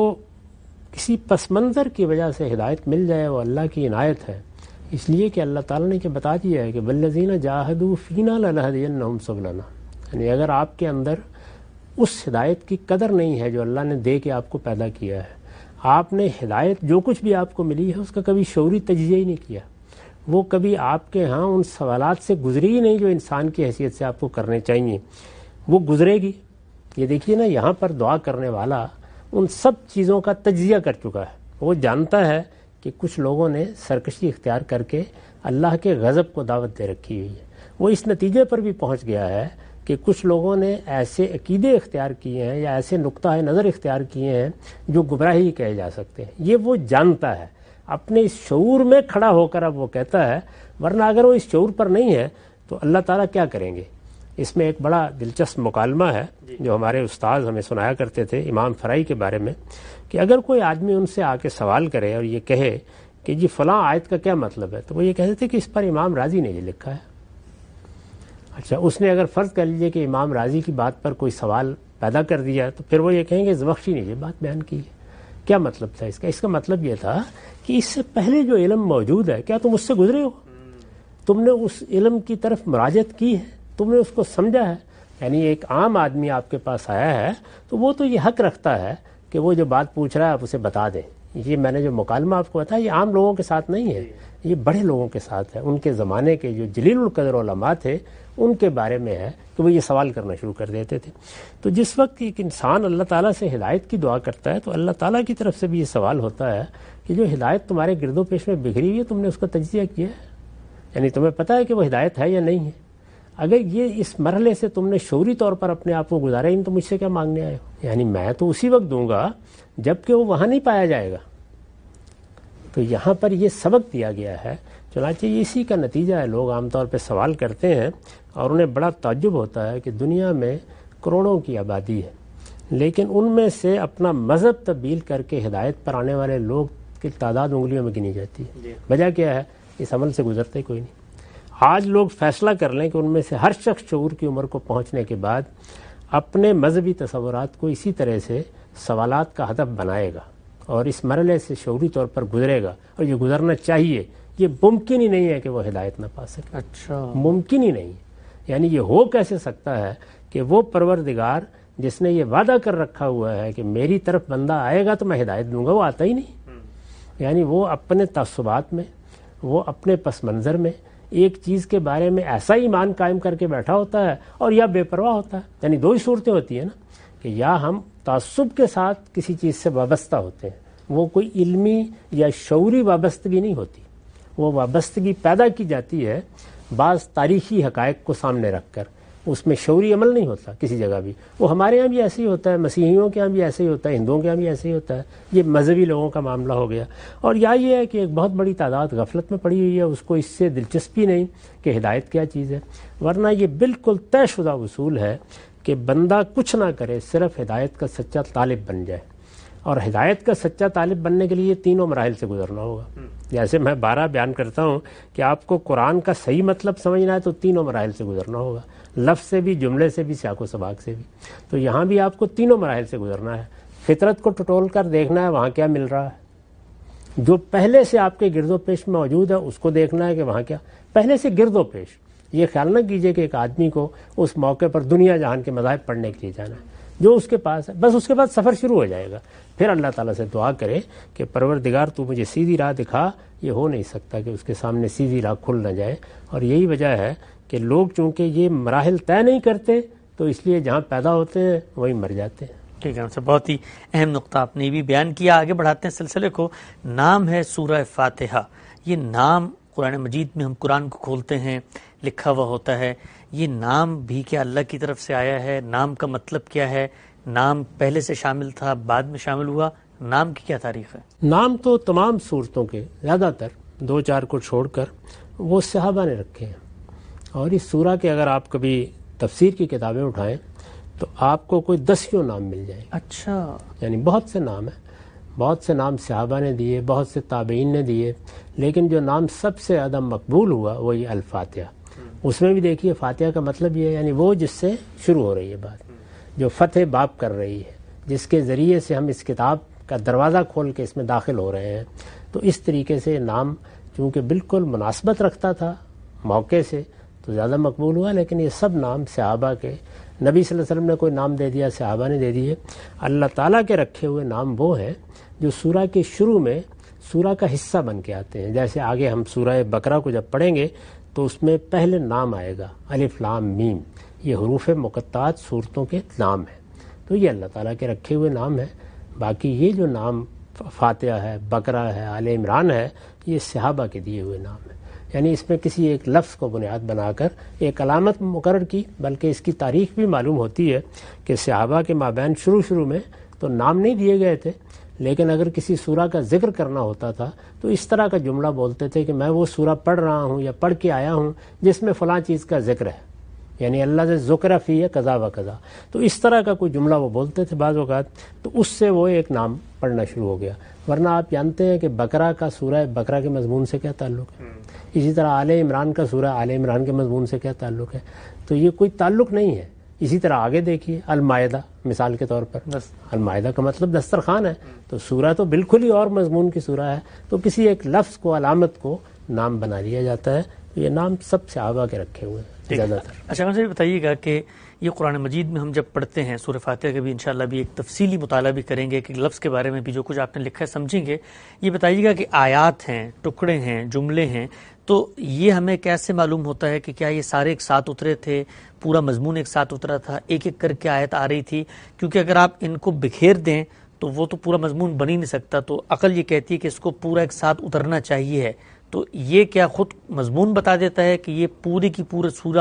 کسی پس منظر کی وجہ سے ہدایت مل جائے, وہ اللہ کی عنایت ہے. اس لیے کہ اللہ تعالیٰ نے کہ بتا دیا ہے کہ والذین جاہدوا فینا لنہدینہم سبلنا. یعنی اگر آپ کے اندر اس ہدایت کی قدر نہیں ہے جو اللہ نے دے کے آپ کو پیدا کیا ہے, آپ نے ہدایت جو کچھ بھی آپ کو ملی ہے اس کا کبھی شعوری تجزیہ ہی نہیں کیا, وہ کبھی آپ کے ہاں ان سوالات سے گزری ہی نہیں جو انسان کی حیثیت سے آپ کو کرنے چاہیے, وہ گزرے گی. یہ دیکھیے نا, یہاں پر دعا کرنے والا ان سب چیزوں کا تجزیہ کر چکا ہے. وہ جانتا ہے کہ کچھ لوگوں نے سرکشی اختیار کر کے اللہ کے غضب کو دعوت دے رکھی ہوئی ہے. وہ اس نتیجے پر بھی پہنچ گیا ہے کہ کچھ لوگوں نے ایسے عقیدے اختیار کیے ہیں یا ایسے نقطۂ نظر اختیار کیے ہیں جو گمراہی کہے جا سکتے ہیں. یہ وہ جانتا ہے, اپنے اس شعور میں کھڑا ہو کر اب وہ کہتا ہے, ورنہ اگر وہ اس شعور پر نہیں ہے تو اللہ تعالیٰ کیا کریں گے. اس میں ایک بڑا دلچسپ مکالمہ ہے جو ہمارے استاد ہمیں سنایا کرتے تھے امام فرائی کے بارے میں, کہ اگر کوئی آدمی ان سے آ کے سوال کرے اور یہ کہے کہ جی فلاں آیت کا کیا مطلب ہے, تو وہ یہ کہتے تھے کہ اس پر امام راضی نے یہ لکھا ہے. اچھا, اس نے اگر فرض کر لیجئے کہ امام راضی کی بات پر کوئی سوال پیدا کر دیا تو پھر وہ یہ کہیں گے زبخشی نے یہ بات بیان کی ہے. کیا مطلب تھا اس کا؟ اس کا مطلب یہ تھا کہ اس سے پہلے جو علم موجود ہے, کیا تم اس سے گزرے ہو, تم نے اس علم کی طرف مراجعت کی ہے, تم نے اس کو سمجھا ہے. یعنی ایک عام آدمی آپ کے پاس آیا ہے تو وہ تو یہ حق رکھتا ہے کہ وہ جو بات پوچھ رہا ہے آپ اسے بتا دیں. یہ میں نے جو مکالمہ آپ کو بتایا یہ عام لوگوں کے ساتھ نہیں ہے, یہ بڑے لوگوں کے ساتھ ہے. ان کے زمانے کے جو جلیل القدر علماء تھے ان کے بارے میں ہے کہ وہ یہ سوال کرنا شروع کر دیتے تھے. تو جس وقت ایک انسان اللہ تعالیٰ سے ہدایت کی دعا کرتا ہے تو اللہ تعالیٰ کی طرف سے بھی یہ سوال ہوتا ہے کہ جو ہدایت تمہارے گرد و پیش میں بکھری ہوئی ہے تم نے اس کا تجزیہ کیا ہے, یعنی تمہیں پتہ ہے کہ وہ ہدایت ہے یا نہیں ہے. اگر یہ اس مرحلے سے تم نے شعوری طور پر اپنے آپ کو گزارا ہی نہیں تو مجھ سے کیا مانگنے آئے ہو؟ یعنی میں تو اسی وقت دوں گا جب کہ وہ وہاں نہیں پایا جائے گا. تو یہاں پر یہ سبق دیا گیا ہے. چنانچہ اسی کا نتیجہ ہے. لوگ عام طور پہ سوال کرتے ہیں اور انہیں بڑا تعجب ہوتا ہے کہ دنیا میں کروڑوں کی آبادی ہے لیکن ان میں سے اپنا مذہب تبدیل کر کے ہدایت پر آنے والے لوگ کی تعداد انگلیوں میں گنی جاتی ہے. وجہ کیا ہے؟ اس عمل سے گزرتے کوئی نہیں. آج لوگ فیصلہ کر لیں کہ ان میں سے ہر شخص شعور کی عمر کو پہنچنے کے بعد اپنے مذہبی تصورات کو اسی طرح سے سوالات کا ہدف بنائے گا اور اس مرحلے سے شعوری طور پر گزرے گا، اور یہ گزرنا چاہیے. یہ ممکن ہی نہیں ہے کہ وہ ہدایت نہ پا سکے. اچھا، ممکن ہی نہیں. یعنی یہ ہو کیسے سکتا ہے کہ وہ پروردگار جس نے یہ وعدہ کر رکھا ہوا ہے کہ میری طرف بندہ آئے گا تو میں ہدایت دوں گا، وہ آتا ہی نہیں. یعنی وہ اپنے تعصبات میں، وہ اپنے پس منظر میں ایک چیز کے بارے میں ایسا ایمان قائم کر کے بیٹھا ہوتا ہے اور یا بے پرواہ ہوتا ہے. یعنی دو ہی صورتیں ہوتی ہیں نا، کہ یا ہم تعصب کے ساتھ کسی چیز سے وابستہ ہوتے ہیں، وہ کوئی علمی یا شعوری وابستگی نہیں ہوتی، وہ وابستگی پیدا کی جاتی ہے بعض تاریخی حقائق کو سامنے رکھ کر. اس میں شعوری عمل نہیں ہوتا کسی جگہ بھی. وہ ہمارے ہاں بھی ایسے ہی ہوتا ہے، مسیحیوں کے ہاں بھی ایسے ہی ہوتا ہے، ہندوؤں کے ہاں بھی ایسے ہی ہوتا ہے. یہ مذہبی لوگوں کا معاملہ ہو گیا. اور یا یہ ہے کہ ایک بہت بڑی تعداد غفلت میں پڑی ہوئی ہے، اس کو اس سے دلچسپی نہیں کہ ہدایت کیا چیز ہے. ورنہ یہ بالکل طے شدہ اصول ہے کہ بندہ کچھ نہ کرے، صرف ہدایت کا سچا طالب بن جائے. اور ہدایت کا سچا طالب بننے کے لیے تینوں مراحل سے گزرنا ہوگا. جیسے میں بارہ بیان کرتا ہوں کہ آپ کو قرآن کا صحیح مطلب سمجھنا ہے تو تینوں مراحل سے گزرنا ہوگا، لفظ سے بھی، جملے سے بھی، سیاق و سباق سے بھی. تو یہاں بھی آپ کو تینوں مراحل سے گزرنا ہے. فطرت کو ٹٹول کر دیکھنا ہے وہاں کیا مل رہا ہے، جو پہلے سے آپ کے گرد و پیش میں موجود ہے اس کو دیکھنا ہے کہ وہاں کیا پہلے سے گرد و پیش. یہ خیال نہ کیجئے کہ ایک آدمی کو اس موقع پر دنیا جہان کے مذاہب پڑھنے کے لیے جانا ہے، جو اس کے پاس ہے بس اس کے بعد سفر شروع ہو جائے گا. پھر اللہ تعالیٰ سے دعا کرے کہ پروردگار تو مجھے سیدھی راہ دکھا. یہ ہو نہیں سکتا کہ اس کے سامنے سیدھی راہ کھل نہ جائے. اور یہی وجہ ہے کہ لوگ چونکہ یہ مراحل طے نہیں کرتے تو اس لیے جہاں پیدا ہوتے ہیں وہیں مر جاتے ہیں. ٹھیک ہے، ہم سے بہت ہی اہم نقطہ آپ نے بھی بیان کیا. آگے بڑھاتے ہیں سلسلے کو. نام ہے سورہ فاتحہ. یہ نام قرآن مجید میں ہم قرآن کو کھولتے ہیں لکھا ہوا ہوتا ہے. یہ نام بھی کیا اللہ کی طرف سے آیا ہے؟ نام کا مطلب کیا ہے؟ نام پہلے سے شامل تھا، بعد میں شامل ہوا؟ نام کی کیا تاریخ ہے؟ نام تو تمام صورتوں کے زیادہ تر دو چار کو چھوڑ کر وہ صحابہ نے رکھے ہیں. اور اس سورہ کے اگر آپ کبھی تفسیر کی کتابیں اٹھائیں تو آپ کو کوئی دسیوں نام مل جائیں. اچھا، یعنی بہت سے نام ہیں، بہت سے نام صحابہ نے دیے، بہت سے تابعین نے دیے، لیکن جو نام سب سے زیادہ مقبول ہوا وہ یہ الفاتحہ. اس میں بھی دیکھیے فاتحہ کا مطلب یہ ہے یعنی وہ جس سے شروع ہو رہی ہے بات، جو فتح باب کر رہی ہے، جس کے ذریعے سے ہم اس کتاب کا دروازہ کھول کے اس میں داخل ہو رہے ہیں. تو اس طریقے سے نام چونکہ بالکل مناسبت رکھتا تھا موقع سے تو زیادہ مقبول ہوا. لیکن یہ سب نام صحابہ کے، نبی صلی اللہ علیہ وسلم نے کوئی نام دے دیا، صحابہ نے دے دیے. اللہ تعالیٰ کے رکھے ہوئے نام وہ ہیں جو سورہ کے شروع میں سورہ کا حصہ بن کے آتے ہیں. جیسے آگے ہم سورہ بقرہ کو جب پڑھیں گے تو اس میں پہلے نام آئے گا الف لام میم. یہ حروف مقطعات صورتوں کے نام ہیں. تو یہ اللہ تعالیٰ کے رکھے ہوئے نام ہیں. باقی یہ جو نام فاتحہ ہے، بقرہ ہے، آل عمران ہے، یہ صحابہ کے دیے ہوئے نام ہیں. یعنی اس میں کسی ایک لفظ کو بنیاد بنا کر ایک علامت مقرر کی، بلکہ اس کی تاریخ بھی معلوم ہوتی ہے کہ صحابہ کے مابین شروع شروع میں تو نام نہیں دیے گئے تھے، لیکن اگر کسی سورہ کا ذکر کرنا ہوتا تھا تو اس طرح کا جملہ بولتے تھے کہ میں وہ سورہ پڑھ رہا ہوں یا پڑھ کے آیا ہوں جس میں فلاں چیز کا ذکر ہے، یعنی اللہ سے ذکر فی ہے قضا و قضا. تو اس طرح کا کوئی جملہ وہ بولتے تھے بعض اوقات، تو اس سے وہ ایک نام پڑھنا شروع ہو گیا. ورنہ آپ جانتے ہیں کہ بقرہ کا سورہ بقرہ کے مضمون سے کیا تعلق ہے، اسی طرح آل عمران کا سورہ آل عمران کے مضمون سے کیا تعلق ہے. تو یہ کوئی تعلق نہیں ہے. اسی طرح آگے دیکھیے المائدہ مثال کے طور پر، المائدہ کا مطلب دسترخوان ہے، تو سورہ تو بالکل ہی اور مضمون کی سورہ ہے. تو کسی ایک لفظ کو، علامت کو نام بنا لیا جاتا ہے. تو یہ نام سب صحابہ کے رکھے ہوئے ہیں زیادہ تر. اچھا مجھے بتائیے گا کہ یہ قرآن مجید میں ہم جب پڑھتے ہیں سورہ فاتحہ کا بھی انشاءاللہ بھی ایک تفصیلی مطالعہ بھی کریں گے کہ لفظ کے بارے میں بھی جو کچھ آپ نے لکھا ہے سمجھیں گے. یہ بتائیے گا کہ آیات ہیں، ٹکڑے ہیں، جملے ہیں، تو یہ ہمیں کیسے معلوم ہوتا ہے کہ کیا یہ سارے ایک ساتھ اترے تھے، پورا مضمون ایک ساتھ اترا تھا، ایک ایک کر کے آیت آ رہی تھی؟ کیونکہ اگر آپ ان کو بکھیر دیں تو وہ تو پورا مضمون بن ہی نہیں سکتا. تو عقل یہ کہتی ہے کہ اس کو پورا ایک ساتھ اترنا چاہیے ہے. تو یہ کیا خود مضمون بتا دیتا ہے کہ یہ پوری کی پورا سورہ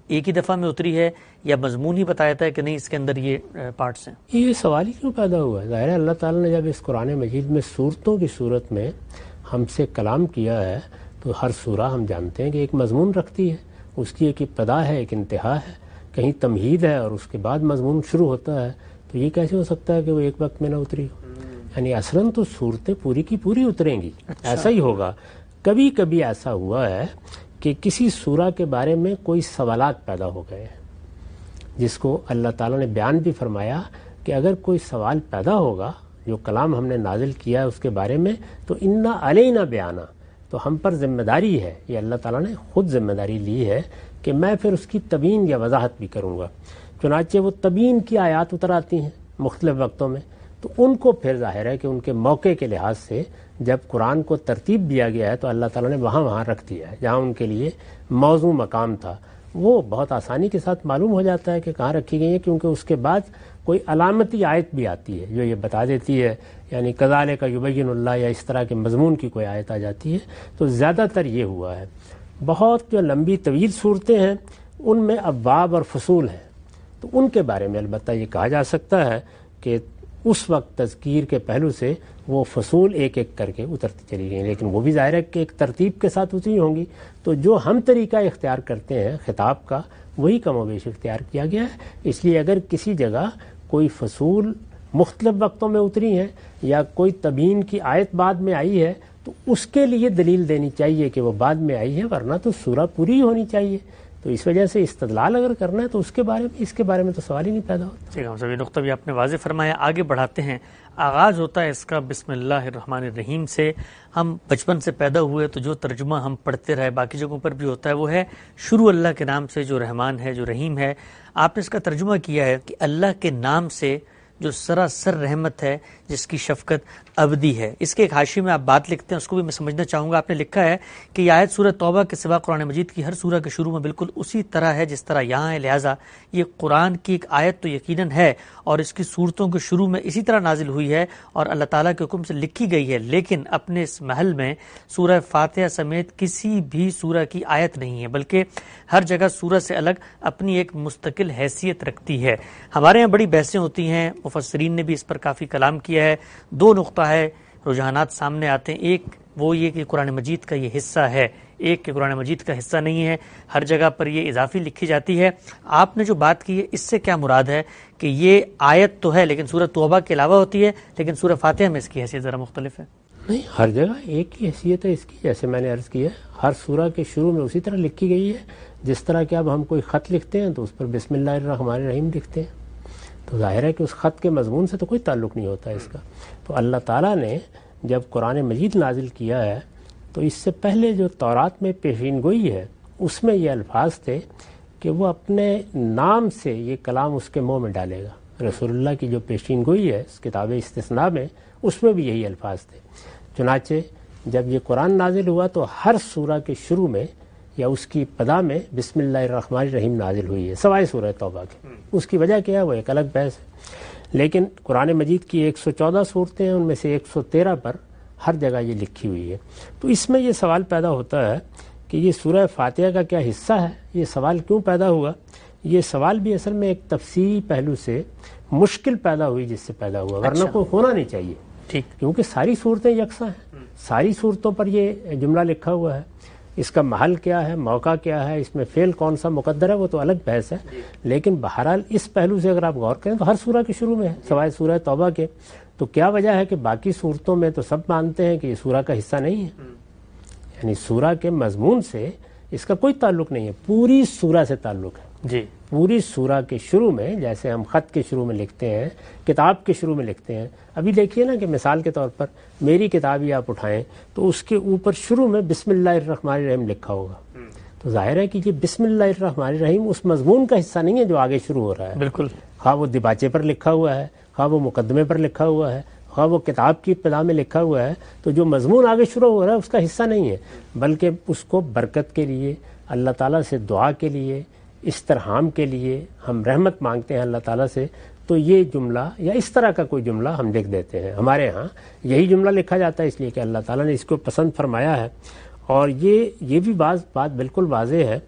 ایک ہی دفعہ میں اتری ہے یا مضمون ہی بتایا تھا کہ نہیں اس کے اندر یہ پارٹس ہیں؟ یہ سوال ہی کیوں پیدا ہوا ہے؟ ظاہر ہے اللہ تعالیٰ نے جب اس قرآن مجید میں صورتوں کی صورت میں ہم سے کلام کیا ہے تو ہر سورہ ہم جانتے ہیں کہ ایک مضمون رکھتی ہے، اس کی ایک ابتدا ہے، ایک انتہا ہے، کہیں تمہید ہے اور اس کے بعد مضمون شروع ہوتا ہے. تو یہ کیسے ہو سکتا ہے کہ وہ ایک وقت میں نہ اتری ہو؟ یعنی اصلاً تو صورتیں پوری کی پوری اتریں گی. اچھا. ایسا ہی ہوگا. کبھی کبھی ایسا ہوا ہے کہ کسی سورہ کے بارے میں کوئی سوالات پیدا ہو گئے ہیں، جس کو اللہ تعالیٰ نے بیان بھی فرمایا کہ اگر کوئی سوال پیدا ہوگا جو کلام ہم نے نازل کیا ہے اس کے بارے میں تو انا علینا بیانا، تو ہم پر ذمہ داری ہے، یہ اللہ تعالیٰ نے خود ذمہ داری لی ہے کہ میں پھر اس کی تبیین یا وضاحت بھی کروں گا. چنانچہ وہ تبیین کی آیات اتر آتی ہیں مختلف وقتوں میں، تو ان کو پھر ظاہر ہے کہ ان کے موقع کے لحاظ سے جب قرآن کو ترتیب دیا گیا ہے تو اللہ تعالیٰ نے وہاں وہاں رکھ دیا ہے جہاں ان کے لیے موضوع مقام تھا. وہ بہت آسانی کے ساتھ معلوم ہو جاتا ہے کہ کہاں رکھی گئی ہیں، کیونکہ اس کے بعد کوئی علامتی آیت بھی آتی ہے جو یہ بتا دیتی ہے، یعنی کذالک یبین اللہ یا اس طرح کے مضمون کی کوئی آیت آ جاتی ہے. تو زیادہ تر یہ ہوا ہے. بہت جو لمبی طویل صورتیں ہیں ان میں ابواب اور فصول ہیں، تو ان کے بارے میں البتہ یہ کہا جا سکتا ہے کہ اس وقت تذکیر کے پہلو سے وہ فصول ایک ایک کر کے اترتی چلی گئیں، لیکن وہ بھی ظاہر ہے کہ ایک ترتیب کے ساتھ اتری ہوں گی. تو جو ہم طریقہ اختیار کرتے ہیں خطاب کا وہی کم و بیش اختیار کیا گیا ہے. اس لیے اگر کسی جگہ کوئی فصول مختلف وقتوں میں اتری ہیں یا کوئی تبیین کی آیت بعد میں آئی ہے تو اس کے لیے دلیل دینی چاہیے کہ وہ بعد میں آئی ہے، ورنہ تو سورہ پوری ہونی چاہیے. تو اس وجہ سے استدلال اگر کرنا ہے تو اس کے بارے میں اس کے بارے میں تو سوال ہی نہیں پیدا ہوتا. ٹھیک ہے، سبھی نقطہ بھی آپ نے واضح فرمایا. آگے بڑھاتے ہیں. آغاز ہوتا ہے اس کا بسم اللہ الرحمن الرحیم سے. ہم بچپن سے پیدا ہوئے تو جو ترجمہ ہم پڑھتے رہے باقی جگہوں پر بھی ہوتا ہے وہ ہے شروع اللہ کے نام سے جو رحمان ہے جو رحیم ہے. آپ نے اس کا ترجمہ کیا ہے کہ اللہ کے نام سے جو سراسر رحمت ہے جس کی شفقت ابدی ہے. اس کے ایک حاشیے میں آپ بات لکھتے ہیں، اس کو بھی میں سمجھنا چاہوں گا. آپ نے لکھا ہے کہ یہ آیت سورہ توبہ کے سوا قرآن مجید کی ہر سورہ کے شروع میں بالکل اسی طرح ہے جس طرح یہاں ہے، لہٰذا یہ قرآن کی ایک آیت تو یقیناً ہے اور اس کی صورتوں کے شروع میں اسی طرح نازل ہوئی ہے اور اللہ تعالیٰ کے حکم سے لکھی گئی ہے. لیکن اپنے اس محل میں سورہ فاتحہ سمیت کسی بھی سورہ کی آیت نہیں ہے، بلکہ ہر جگہ سورہ سے الگ اپنی ایک مستقل حیثیت رکھتی ہے. ہمارے یہاں بڑی بحثیں ہوتی ہیں، مفسرین نے بھی اس پر کافی کلام کیا ہے. دو نقطہ ہے، رجحانات سامنے آتے ہیں. ایک وہ یہ کہ قرآن مجید کا یہ حصہ ہے، ایک کہ قرآن مجید کا حصہ نہیں ہے. ہر جگہ پر یہ اضافی لکھی جاتی ہے. آپ نے جو بات کی ہے اس سے کیا مراد ہے کہ یہ آیت تو ہے لیکن سورہ توبہ کے علاوہ ہوتی ہے، لیکن سورہ فاتحہ میں اس کی حیثیت ذرا مختلف ہے؟ نہیں، ہر جگہ ایک ہی حیثیت ہے اس کی. جیسے میں نے عرض کیا ہر سورہ کے شروع میں اسی طرح لکھی گئی ہے جس طرح کہ اب ہم کوئی خط لکھتے ہیں تو اس پر بسم اللہ الرحمن الرحیم لکھتے ہیں. تو ظاہر ہے کہ اس خط کے مضمون سے تو کوئی تعلق نہیں ہوتا اس کا. تو اللہ تعالیٰ نے جب قرآن مجید نازل کیا ہے تو اس سے پہلے جو تورات میں پیشین گوئی ہے اس میں یہ الفاظ تھے کہ وہ اپنے نام سے یہ کلام اس کے منہ میں ڈالے گا. رسول اللہ کی جو پیشین گوئی ہے اس کتاب استثناء میں اس میں بھی یہی الفاظ تھے. چنانچہ جب یہ قرآن نازل ہوا تو ہر سورہ کے شروع میں یا اس کی ابتدا میں بسم اللہ الرحمن الرحیم نازل ہوئی ہے سوائے سورہ توبہ کے. اس کی وجہ کیا ہے وہ ایک الگ بحث ہے. لیکن قرآن مجید کی ایک سو چودہ صورتیں ہیں، ان میں سے ایک سو تیرہ پر ہر جگہ یہ لکھی ہوئی ہے. تو اس میں یہ سوال پیدا ہوتا ہے کہ یہ سورہ فاتحہ کا کیا حصہ ہے. یہ سوال کیوں پیدا ہوا؟ یہ سوال بھی اصل میں ایک تفصیلی پہلو سے مشکل پیدا ہوئی جس سے پیدا ہوا، ورنہ کوئی ہونا نہیں چاہیے. ٹھیک، کیونکہ ساری صورتیں یکساں ہیں، ساری صورتوں پر یہ جملہ لکھا ہوا ہے. اس کا محل کیا ہے، موقع کیا ہے، اس میں فعل کون سا مقدر ہے وہ تو الگ بحث ہے. لیکن بہرحال اس پہلو سے اگر آپ غور کریں تو ہر سورہ کے شروع میں ہے سوائے سورہ توبہ کے. تو کیا وجہ ہے کہ باقی صورتوں میں تو سب مانتے ہیں کہ یہ سورہ کا حصہ نہیں ہے، یعنی سورہ کے مضمون سے اس کا کوئی تعلق نہیں ہے، پوری سورہ سے تعلق ہے. جی، پوری سورہ کے شروع میں جیسے ہم خط کے شروع میں لکھتے ہیں، کتاب کے شروع میں لکھتے ہیں. ابھی دیکھیے نا کہ مثال کے طور پر میری کتاب ہی آپ اٹھائیں تو اس کے اوپر شروع میں بسم اللہ الرحمن الرحیم لکھا ہوگا. تو ظاہر ہے کہ یہ بسم اللہ الرحمن الرحیم اس مضمون کا حصہ نہیں ہے جو آگے شروع ہو رہا ہے. بالکل، خواہ وہ دیباچے پر لکھا ہوا ہے، خواہ وہ مقدمے پر لکھا ہوا ہے، خواہ وہ کتاب کی ابتدا میں لکھا ہوا ہے، تو جو مضمون آگے شروع ہو رہا ہے اس کا حصہ نہیں ہے، بلکہ اس کو برکت کے لیے، اللہ تعالیٰ سے دعا کے لیے، استرحام کے لیے ہم رحمت مانگتے ہیں اللہ تعالیٰ سے. تو یہ جملہ یا اس طرح کا کوئی جملہ ہم لکھ دیتے ہیں. ہمارے ہاں یہی جملہ لکھا جاتا ہے اس لیے کہ اللہ تعالیٰ نے اس کو پسند فرمایا ہے. اور یہ یہ بھی بعض بات بالکل واضح ہے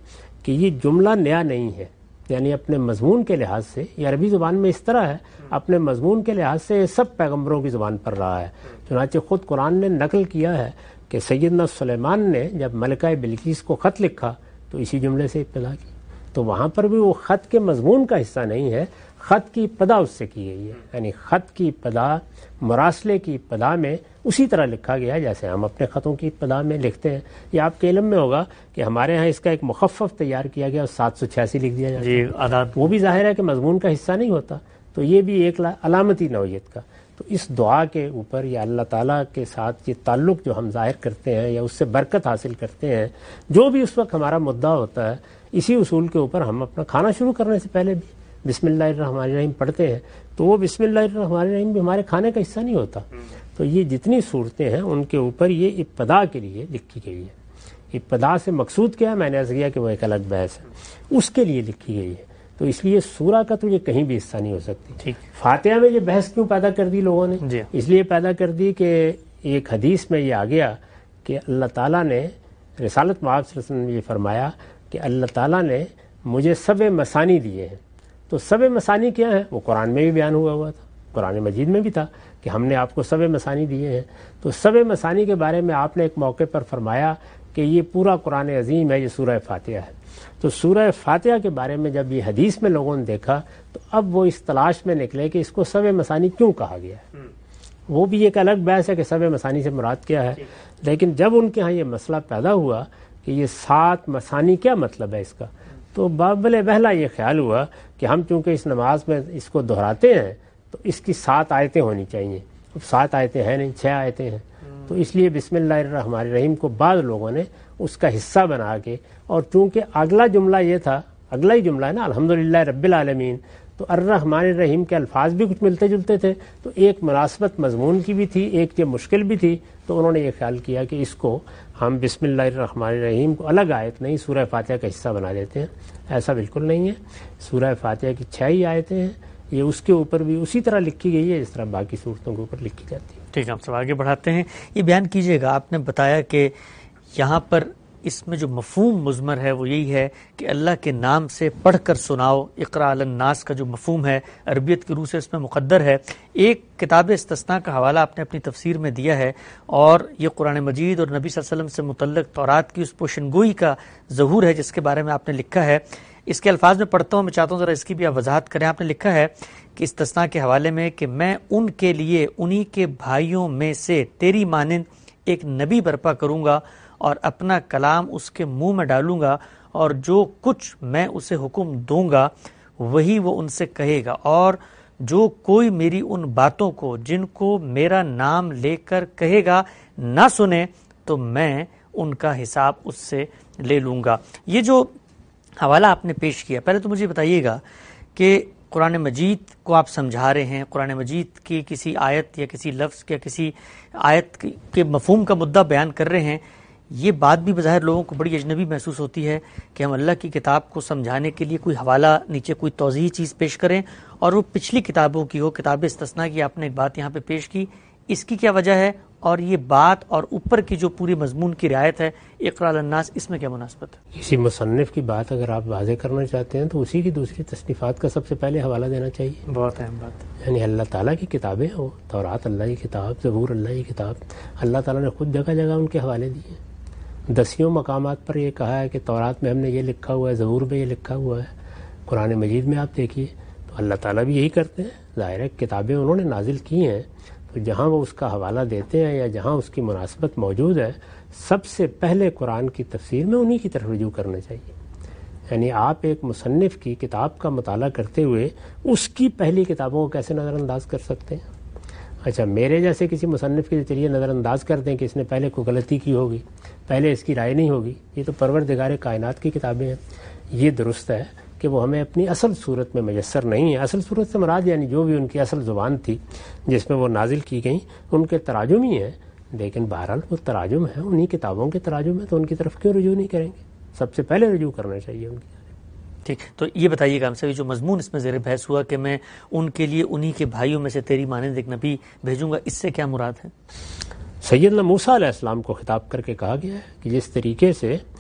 کہ یہ جملہ نیا نہیں ہے، یعنی اپنے مضمون کے لحاظ سے یہ عربی زبان میں اس طرح ہے، اپنے مضمون کے لحاظ سے یہ سب پیغمبروں کی زبان پر رہا ہے۔ چنانچہ خود قرآن نے نقل کیا ہے کہ سیدنا سلیمان نے جب ملکہ بلقیس کو خط لکھا تو اسی جملے سے ابتدا کی، تو وہاں پر بھی وہ خط کے مضمون کا حصہ نہیں ہے، خط کی ابتدا اس سے کی گئی ہے، یعنی خط کی ابتدا مراسلے کی ابتدا میں اسی طرح لکھا گیا جیسے ہم اپنے خطوں کی ابتدا میں لکھتے ہیں۔ یہ آپ کے علم میں ہوگا کہ ہمارے ہاں اس کا ایک مخفف تیار کیا گیا اور سات سو چھیاسی لکھ دیا جاتا ہے، وہ بھی ظاہر ہے کہ مضمون کا حصہ نہیں ہوتا، تو یہ بھی ایک علامتی نوعیت کا۔ تو اس دعا کے اوپر یا اللہ تعالیٰ کے ساتھ یہ تعلق جو ہم ظاہر کرتے ہیں یا اس سے برکت حاصل کرتے ہیں، جو بھی اس وقت ہمارا مدعا ہوتا ہے، اسی اصول کے اوپر ہم اپنا کھانا شروع کرنے سے پہلے بھی بسم اللہ الرحمن الرحیم پڑھتے ہیں، تو وہ بسم اللہ الرحمن الرحیم بھی ہمارے کھانے کا حصہ نہیں ہوتا۔ تو یہ جتنی صورتیں ہیں ان کے اوپر یہ ابتدا کے لیے لکھی گئی ہے۔ ابتدا سے مقصود کیا ہے، میں نے عرض کیا کہ وہ ایک الگ بحث ہے، اس کے لیے لکھی گئی ہے، تو اس لیے سورہ کا تو یہ کہیں بھی حصہ نہیں ہو سکتی۔ فاتحہ میں یہ بحث کیوں پیدا کر دی لوگوں نے؟ جی۔ اس لیے پیدا کر دی کہ ایک حدیث میں یہ آ گیا کہ اللہ تعالیٰ نے رسالت مآب صلی اللہ علیہ وسلم نے یہ فرمایا کہ اللہ تعالیٰ نے مجھے سبع مثانی دیے ہیں، تو سبع مثانی کیا ہیں؟ وہ قرآن میں بھی بیان ہوا ہوا تھا، قرآن مجید میں بھی تھا کہ ہم نے آپ کو سبع مثانی دیے ہیں۔ تو سبع مثانی کے بارے میں آپ نے ایک موقع پر فرمایا کہ یہ پورا قرآن عظیم ہے، یہ سورہ فاتحہ ہے۔ تو سورہ فاتحہ کے بارے میں جب یہ حدیث میں لوگوں نے دیکھا تو اب وہ اس تلاش میں نکلے کہ اس کو سبع مثانی کیوں کہا گیا ہے۔ وہ بھی ایک الگ بحث ہے کہ سبع مثانی سے مراد کیا ہے، لیکن جب ان کے ہاں یہ مسئلہ پیدا ہوا کہ یہ سات مثانی کیا مطلب ہے اس کا، تو بابل بہلا یہ خیال ہوا کہ ہم چونکہ اس نماز میں اس کو دہراتے ہیں تو اس کی سات آیتیں ہونی چاہیے، اب سات آیتیں ہیں نہیں، چھ آیتیں ہیں، تو اس لیے بسم اللہ الرحمن الرحیم کو بعض لوگوں نے اس کا حصہ بنا کے، اور چونکہ اگلا جملہ یہ تھا، اگلا ہی جملہ ہے نا الحمدللہ رب العالمین، تو الرحمن الرحیم کے الفاظ بھی کچھ ملتے جلتے تھے، تو ایک مناسبت مضمون کی بھی تھی، ایک یہ مشکل بھی تھی، تو انہوں نے یہ خیال کیا کہ اس کو ہم بسم اللہ الرحمن الرحیم کو الگ آیت نہیں سورہ فاتحہ کا حصہ بنا دیتے ہیں۔ ایسا بالکل نہیں ہے، سورہ فاتحہ کی چھ ہی آیتیں ہیں، یہ اس کے اوپر بھی اسی طرح لکھی گئی ہے جس طرح باقی صورتوں کے اوپر لکھی جاتی ہے۔ ٹھیک ہے، ہم سب آگے بڑھاتے ہیں۔ یہ بیان کیجیے گا، آپ نے بتایا کہ یہاں پر اس میں جو مفہوم مضمر ہے وہ یہی ہے کہ اللہ کے نام سے پڑھ کر سناؤ، اقرا علی الناس کا جو مفہوم ہے عربیت کی روح سے اس میں مقدر ہے۔ ایک کتاب استثناء کا حوالہ آپ نے اپنی تفسیر میں دیا ہے، اور یہ قرآن مجید اور نبی صلی اللہ علیہ وسلم سے متعلق تورات کی اس پوشن گوئی کا ظہور ہے جس کے بارے میں آپ نے لکھا ہے۔ اس کے الفاظ میں پڑھتا ہوں، میں چاہتا ہوں ذرا اس کی بھی آپ وضاحت کریں۔ آپ نے لکھا ہے کہ استثناء کے حوالے میں کہ میں ان کے لیے انہی کے بھائیوں میں سے تیری مانند ایک نبی برپا کروں گا اور اپنا کلام اس کے منہ میں ڈالوں گا، اور جو کچھ میں اسے حکم دوں گا وہی وہ ان سے کہے گا، اور جو کوئی میری ان باتوں کو جن کو میرا نام لے کر کہے گا نہ سنے تو میں ان کا حساب اس سے لے لوں گا۔ یہ جو حوالہ آپ نے پیش کیا، پہلے تو مجھے بتائیے گا کہ قرآن مجید کو آپ سمجھا رہے ہیں، قرآن مجید کی کسی آیت یا کسی لفظ یا کسی آیت کے مفہوم کا مدعا بیان کر رہے ہیں، یہ بات بھی بظاہر لوگوں کو بڑی اجنبی محسوس ہوتی ہے کہ ہم اللہ کی کتاب کو سمجھانے کے لیے کوئی حوالہ نیچے کوئی توضیحی چیز پیش کریں، اور وہ پچھلی کتابوں کی ہو، کتاب استثناء کی آپ نے ایک بات یہاں پہ پیش کی، اس کی کیا وجہ ہے؟ اور یہ بات اور اوپر کی جو پوری مضمون کی رعایت ہے اقرا علی الناس، اس میں کیا مناسبت ہے؟ کسی مصنف کی بات اگر آپ واضح کرنا چاہتے ہیں تو اسی کی دوسری تصنیفات کا سب سے پہلے حوالہ دینا چاہیے۔ بہت اہم بات، یعنی اللہ تعالیٰ کی کتابیں ہو، تورات اللہ کی کتاب، زبور اللہ کی کتاب، اللہ تعالیٰ نے خود جگہ جگہ ان کے حوالے دیے ہیں۔ دسیوں مقامات پر یہ کہا ہے کہ تورات میں ہم نے یہ لکھا ہوا ہے، زبور میں یہ لکھا ہوا ہے، قرآن مجید میں آپ دیکھیے تو اللہ تعالیٰ بھی یہی کرتے ہیں۔ ظاہر ہے کتابیں انہوں نے نازل کی ہیں، تو جہاں وہ اس کا حوالہ دیتے ہیں یا جہاں اس کی مناسبت موجود ہے، سب سے پہلے قرآن کی تفسیر میں انہی کی طرف رجوع کرنا چاہیے۔ یعنی آپ ایک مصنف کی کتاب کا مطالعہ کرتے ہوئے اس کی پہلی کتابوں کو کیسے نظر انداز کر سکتے ہیں؟ اچھا، میرے جیسے کسی مصنف کے چلیے نظر انداز کر دیں کہ اس نے پہلے کوئی غلطی کی ہوگی، پہلے اس کی رائے نہیں ہوگی، یہ تو پروردگار کائنات کی کتابیں ہیں۔ یہ درست ہے کہ وہ ہمیں اپنی اصل صورت میں میسر نہیں ہے۔ اصل صورت سے مراد یعنی جو بھی ان کی اصل زبان تھی جس میں وہ نازل کی گئیں ان کے تراجم ہی ہیں، لیکن بہرحال وہ تراجم ہیں، انہی کتابوں کے تراجم ہیں، تو ان کی طرف کیوں رجوع نہیں کریں گے؟ سب سے پہلے رجوع کرنا چاہیے ان کی۔ ٹھیک، تو یہ بتائیے گا ہم سے جو مضمون اس میں زیر بحث ہوا کہ میں ان کے لیے انہی کے بھائیوں میں سے تیری مانند ایک نبی بھیجوں گا، اس سے کیا مراد ہے؟ سیدنا موسیٰ علیہ السلام کو خطاب کر کے کہا گیا ہے کہ جس طریقے سے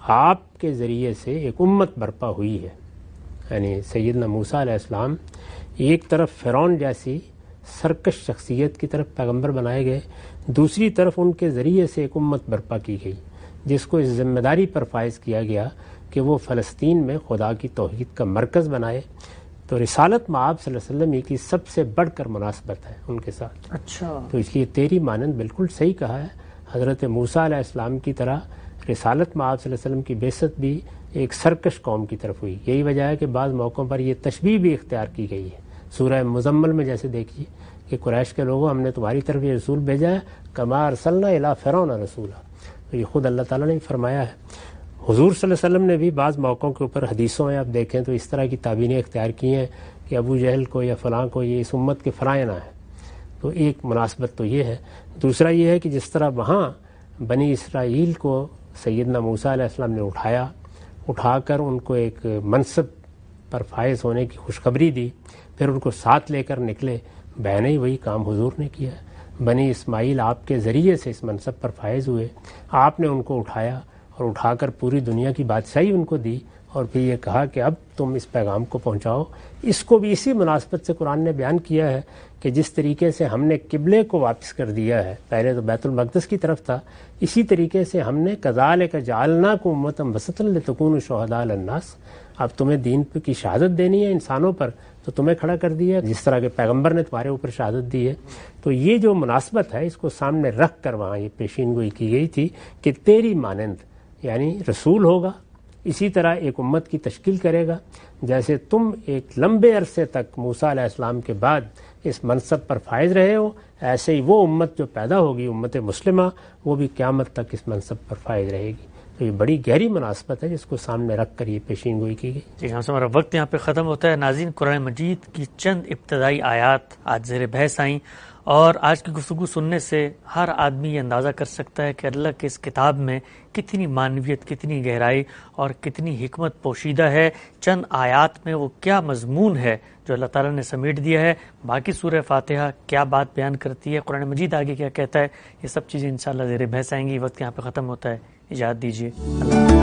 آپ کے ذریعے سے ایک امت برپا ہوئی ہے. یعنی سیدنا موسیٰ علیہ السلام ایک طرف فرعون جیسی سرکش شخصیت کی طرف پیغمبر بنائے گئے، دوسری طرف ان کے ذریعے سے ایک امت برپا کی گئی جس کو اس ذمہ داری پر فائز کیا گیا کہ وہ فلسطین میں خدا کی توحید کا مرکز بنائے. تو رسالت مآب صلی اللہ علیہ وسلم کی سب سے بڑھ کر مناسبت ہے ان کے ساتھ. اچھا. تو اس لیے تیری مانند بالکل صحیح کہا ہے. حضرت موسیٰ علیہ السلام کی طرح رسالت مآب صلی اللہ علیہ وسلم کی بعثت بھی ایک سرکش قوم کی طرف ہوئی. یہی وجہ ہے کہ بعض موقعوں پر یہ تشبیہ بھی اختیار کی گئی ہے. سورہ مزمل میں جیسے دیکھیے کہ قریش کے لوگوں ہم نے تمہاری طرف یہ رسول بھیجا ہے کما ارسلنا الی فرعون رسولا. تو یہ خود اللہ تعالیٰ نے فرمایا ہے. حضور صلی اللہ علیہ وسلم نے بھی بعض موقعوں کے اوپر حدیثوں میں آپ دیکھیں تو اس طرح کی تعبیریں اختیار کی ہیں کہ ابو جہل کو یا فلاں کو یہ اس امت کے فرائض ہیں. تو ایک مناسبت تو یہ ہے. دوسرا یہ ہے کہ جس طرح وہاں بنی اسرائیل کو سیدنا موسیٰ علیہ السلام نے اٹھایا، اٹھا کر ان کو ایک منصب پر فائز ہونے کی خوشخبری دی، پھر ان کو ساتھ لے کر نکلے. بہن ہی وہی کام حضور نے کیا. بنی اسماعیل آپ کے ذریعے سے اس منصب پر فائز ہوئے. آپ نے ان کو اٹھایا اور اٹھا کر پوری دنیا کی بادشاہی ان کو دی اور پھر یہ کہا کہ اب تم اس پیغام کو پہنچاؤ. اس کو بھی اسی مناسبت سے قرآن نے بیان کیا ہے کہ جس طریقے سے ہم نے قبلے کو واپس کر دیا ہے، پہلے تو بیت المقدس کی طرف تھا، اسی طریقے سے ہم نے کذالک جعلناکم امۃ وسطا لتکونوا شہداء علی الناس. اب تمہیں دین کی شہادت دینی ہے انسانوں پر تو تمہیں کھڑا کر دیا جس طرح کے پیغمبر نے تمہارے اوپر شہادت دی ہے. تو یہ جو مناسبت ہے اس کو سامنے رکھ کر وہاں یہ پیشین گوئی کی گئی تھی کہ تیری مانند یعنی رسول ہوگا، اسی طرح ایک امت کی تشکیل کرے گا. جیسے تم ایک لمبے عرصے تک موسیٰ علیہ السلام کے بعد اس منصب پر فائز رہے ہو، ایسے ہی وہ امت جو پیدا ہوگی امت مسلمہ وہ بھی قیامت تک اس منصب پر فائز رہے گی. تو یہ بڑی گہری مناسبت ہے جس کو سامنے رکھ کر یہ پیشین گوئی کی گئی. جی ہاں، ہمارا وقت یہاں پہ ختم ہوتا ہے. ناظرین، قرآن مجید کی چند ابتدائی آیات آج زیر بحث آئیں اور آج کی گفتگو سننے سے ہر آدمی یہ اندازہ کر سکتا ہے کہ اللہ کے اس کتاب میں کتنی معنویت، کتنی گہرائی اور کتنی حکمت پوشیدہ ہے. چند آیات میں وہ کیا مضمون ہے جو اللہ تعالیٰ نے سمیٹ دیا ہے. باقی سورہ فاتحہ کیا بات بیان کرتی ہے، قرآن مجید آگے کیا کہتا ہے، یہ سب چیزیں انشاءاللہ زیر بحث آئیں گی. وقت یہاں پہ ختم ہوتا ہے. اجازت دیجیے. اللہ